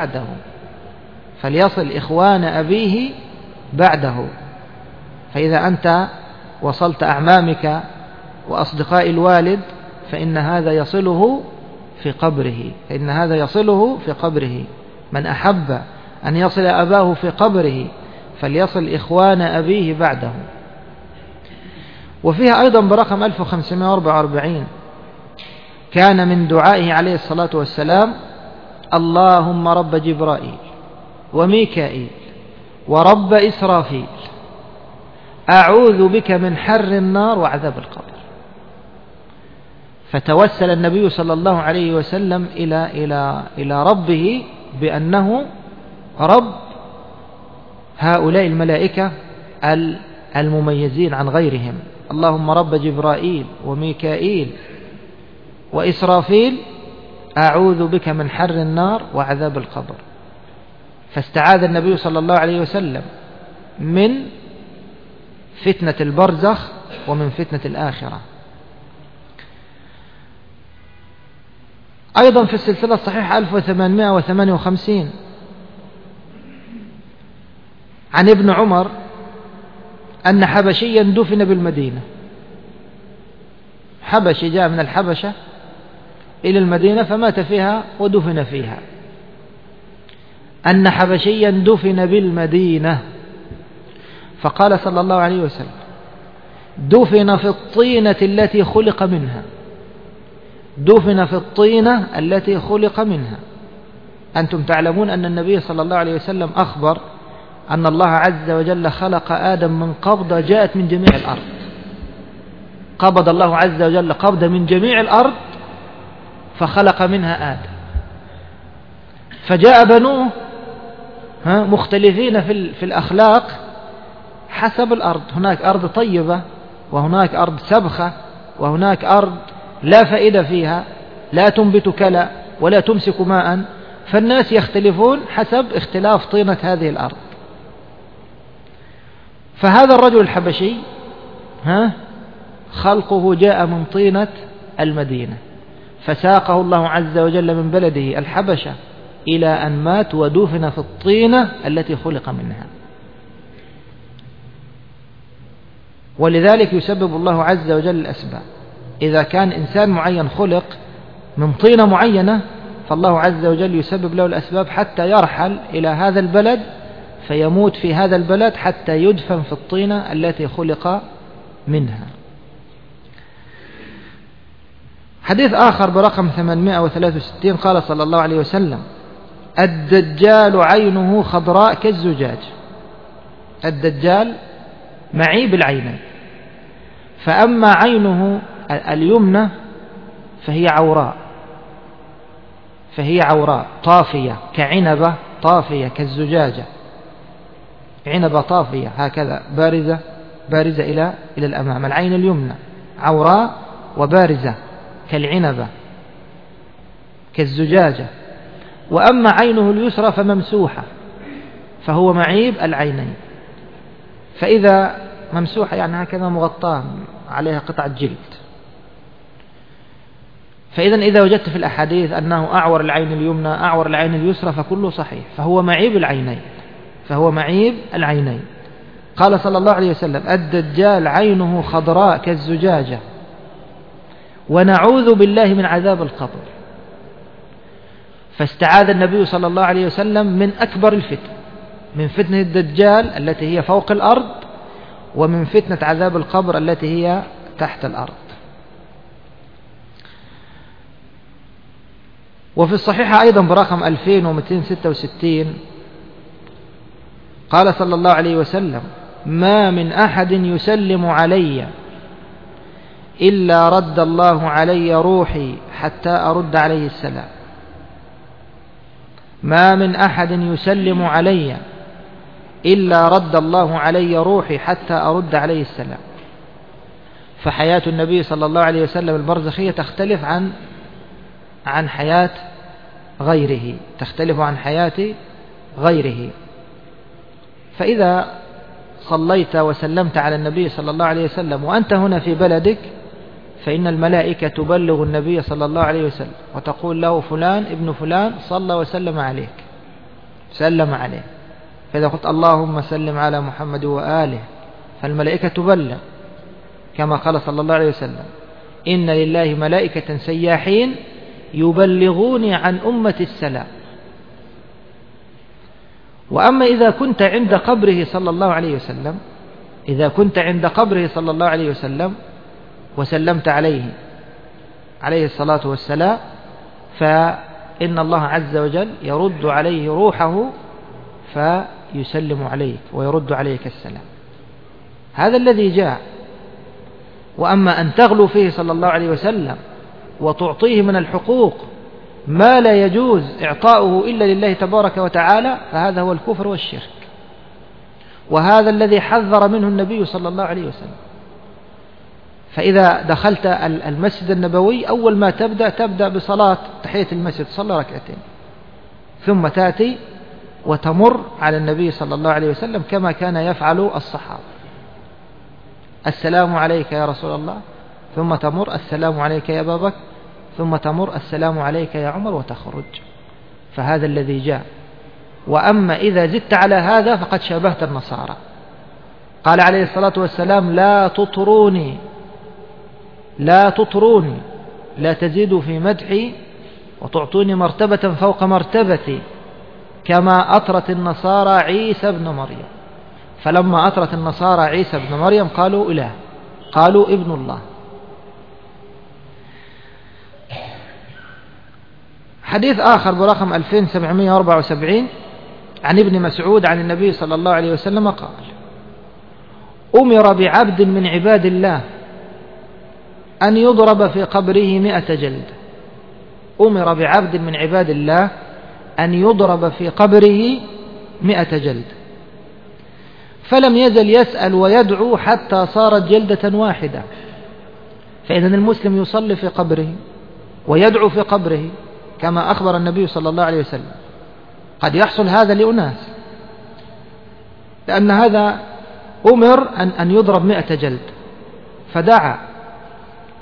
S1: بعده. فإذا أنت وصلت أعمامك وأصدقاء الوالد فإن هذا يصله في قبره. من أحب أن يصل أباه في قبره فليصل إخوان أبيه بعده. وفيها أيضا برقم 1544 كان من دعائه عليه الصلاة والسلام: اللهم رب جبرائيل وميكائيل ورب إسرافيل أعوذ بك من حر النار وعذاب القبر. فتوسل النبي صلى الله عليه وسلم إلى ربه بأنه رب هؤلاء الملائكة المميزين عن غيرهم. اللهم رب جبرائيل وميكائيل وإسرافيل أعوذ بك من حر النار وعذاب القبر. فاستعاذ النبي صلى الله عليه وسلم من فتنة البرزخ ومن فتنة الآخرة. أيضا في السلسلة الصحيحة 1858 عن ابن عمر أن حبشيا دفن بالمدينة. حبشي جاء من الحبشة إلى المدينة فمات فيها ودفن فيها. أن حبشيا دفن بالمدينة، فقال صلى الله عليه وسلم: دفن في الطينة التي خلق منها. أنتم تعلمون أن النبي صلى الله عليه وسلم أخبر أن الله عز وجل خلق آدم من قبضة جاءت من جميع الأرض. قبض الله عز وجل قبضة من جميع الأرض فخلق منها آدم. فجاء بنوه مختلفين في الأخلاق حسب الأرض. هناك أرض طيبة وهناك أرض سبخة وهناك أرض لا فائدة فيها، لا تنبت كلا ولا تمسك ماء. فالناس يختلفون حسب اختلاف طينة هذه الأرض. فهذا الرجل الحبشي خلقه جاء من طينة المدينة، فساقه الله عز وجل من بلده الحبشة إلى أن مات ودفن في الطينة التي خلق منها. ولذلك يسبب الله عز وجل الأسباب. إذا كان إنسان معين خلق من طينة معينة، فالله عز وجل يسبب له الأسباب حتى يرحل إلى هذا البلد فيموت في هذا البلد حتى يدفن في الطينة التي خلق منها. حديث آخر برقم 863 قال صلى الله عليه وسلم: الدجال عينه خضراء كالزجاج. الدجال معيب العينين، فأما عينه اليمنى فهي عوراء طافية كعنبة طافية كالزجاجة، عنبة طافية هكذا بارزة إلى الأمام. العين اليمنى عوراء وبارزة كالعنبة كالزجاجة. وأما عينه اليسرى فممسوحة، فهو معيب العينين. فإذا ممسوحة يعني هكذا مغطاة عليها قطعة جلد. فإذا إذا وجدت في الأحاديث أنه أعور العين اليمنى أعور العين اليسرى فكله صحيح، فهو معيب العينين. قال صلى الله عليه وسلم: الدجال عينه خضراء كالزجاجة ونعوذ بالله من عذاب القبر. فاستعاذ النبي صلى الله عليه وسلم من أكبر الفتن، من فتنة الدجال التي هي فوق الأرض، ومن فتنة عذاب القبر التي هي تحت الأرض. وفي الصحيحة أيضا برقم 2266 قال صلى الله عليه وسلم: ما من أحد يسلم علي إلا رد الله علي روحي حتى أرد عليه السلام. ما من أحد يسلم علي إلا رد الله علي روحي حتى أرد عليه السلام. فحياة النبي صلى الله عليه وسلم البرزخية تختلف عن حياة غيره. فإذا صليت وسلمت على النبي صلى الله عليه وسلم وأنت هنا في بلدك، فإن الملائكة تبلغ النبي صلى الله عليه وسلم وتقول له: فلان ابن فلان صلى وسلم عليك، سلم عليه. فإذا قلت: اللهم سلم على محمد وآله، فالملائكة تبلغ، كما قال صلى الله عليه وسلم: إن لله ملائكة سياحين يبلغوني عن أمة السلام. وأما إذا كنت عند قبره صلى الله عليه وسلم وسلمت عليه الصلاة والسلام، فإن الله عز وجل يرد عليه روحه فيسلم عليك ويرد عليك السلام. هذا الذي جاء. وأما أن تغلو فيه صلى الله عليه وسلم وتعطيه من الحقوق ما لا يجوز إعطاؤه إلا لله تبارك وتعالى، فهذا هو الكفر والشرك، وهذا الذي حذر منه النبي صلى الله عليه وسلم. فإذا دخلت المسجد النبوي أول ما تبدأ بصلاة تحية المسجد، صلى ركعتين، ثم تأتي وتمر على النبي صلى الله عليه وسلم كما كان يفعل الصحابة: السلام عليك يا رسول الله، ثم تمر: السلام عليك يا أبا بكر، ثم تمر: السلام عليك يا عمر، وتخرج. فهذا الذي جاء. وأما إذا زدت على هذا فقد شابهت النصارى. قال عليه الصلاة والسلام: لا تطروني، لا تزيدوا في مدحي وتعطوني مرتبة فوق مرتبتي كما أطرت النصارى عيسى بن مريم. فلما أطرت النصارى عيسى بن مريم قالوا إله، قالوا ابن الله. حديث آخر برقم 2774 عن ابن مسعود عن النبي صلى الله عليه وسلم قال: أمر بعبد من عباد الله أن يضرب في قبره 100 جلدة. أمر بعبد من عباد الله أن يضرب في قبره 100 جلدة، فلم يزل يسأل ويدعو حتى صارت جلدة واحدة. فإذا المسلم يصلي في قبره ويدعو في قبره كما أخبر النبي صلى الله عليه وسلم. قد يحصل هذا لأناس، لأن هذا أمر أن يضرب 100 جلد، فدعا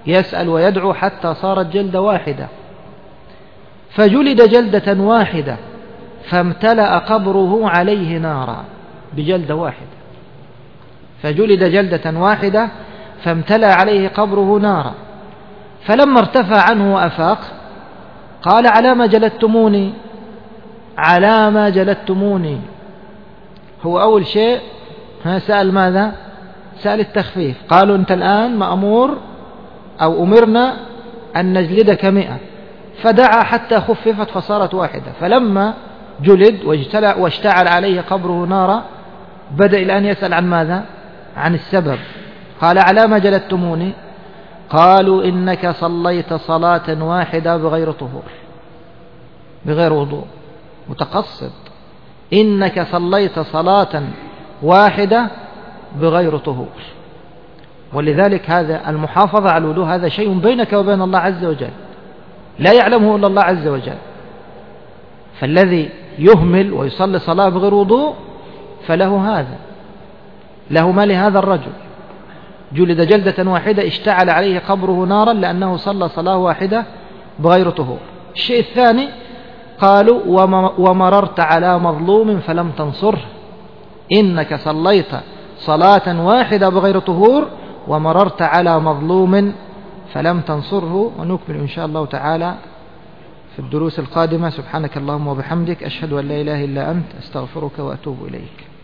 S1: يسأل ويدعو حتى صارت جلدة واحدة، فجلد جلدة واحدة فامتلأ قبره عليه نارا، بجلدة واحدة، فجلد جلدة واحدة فامتلأ عليه قبره نارا. فلما ارتفع عنه وأفاق قال: على ما جلدتموني؟ على ما جلدتموني؟ هو أول شيء سأل ماذا؟ سأل التخفيف. قالوا: أنت الآن مأمور أو أمرنا أن نجلدك 100، فدعا حتى خففت فصارت واحدة. فلما جلد واشتعل عليه قبره نارا بدأ الآن يسأل عن ماذا؟ عن السبب. قال: على ما جلدتموني؟ قالوا: إنك صليت صلاة واحدة بغير طهور، بغير وضوء، متقصد. إنك صليت صلاة واحدة بغير طهور. ولذلك هذا المحافظة على الوضوء هذا شيء بينك وبين الله عز وجل، لا يعلمه إلا الله عز وجل. فالذي يهمل ويصلي صلاة بغير وضوء فله هذا، له ما لهذا الرجل، جلد جلدة واحدة اشتعل عليه قبره نارا لأنه صلى صلاة واحدة بغير طهور. الشيء الثاني قالوا: ومررت على مظلوم فلم تنصره، إنك صليت صلاة واحدة بغير طهور ومررت على مظلوم فلم تنصره. ونكمل إن شاء الله تعالى في الدروس القادمة. سبحانك اللهم وبحمدك، أشهد أن لا إله إلا أنت، أستغفرك وأتوب إليك.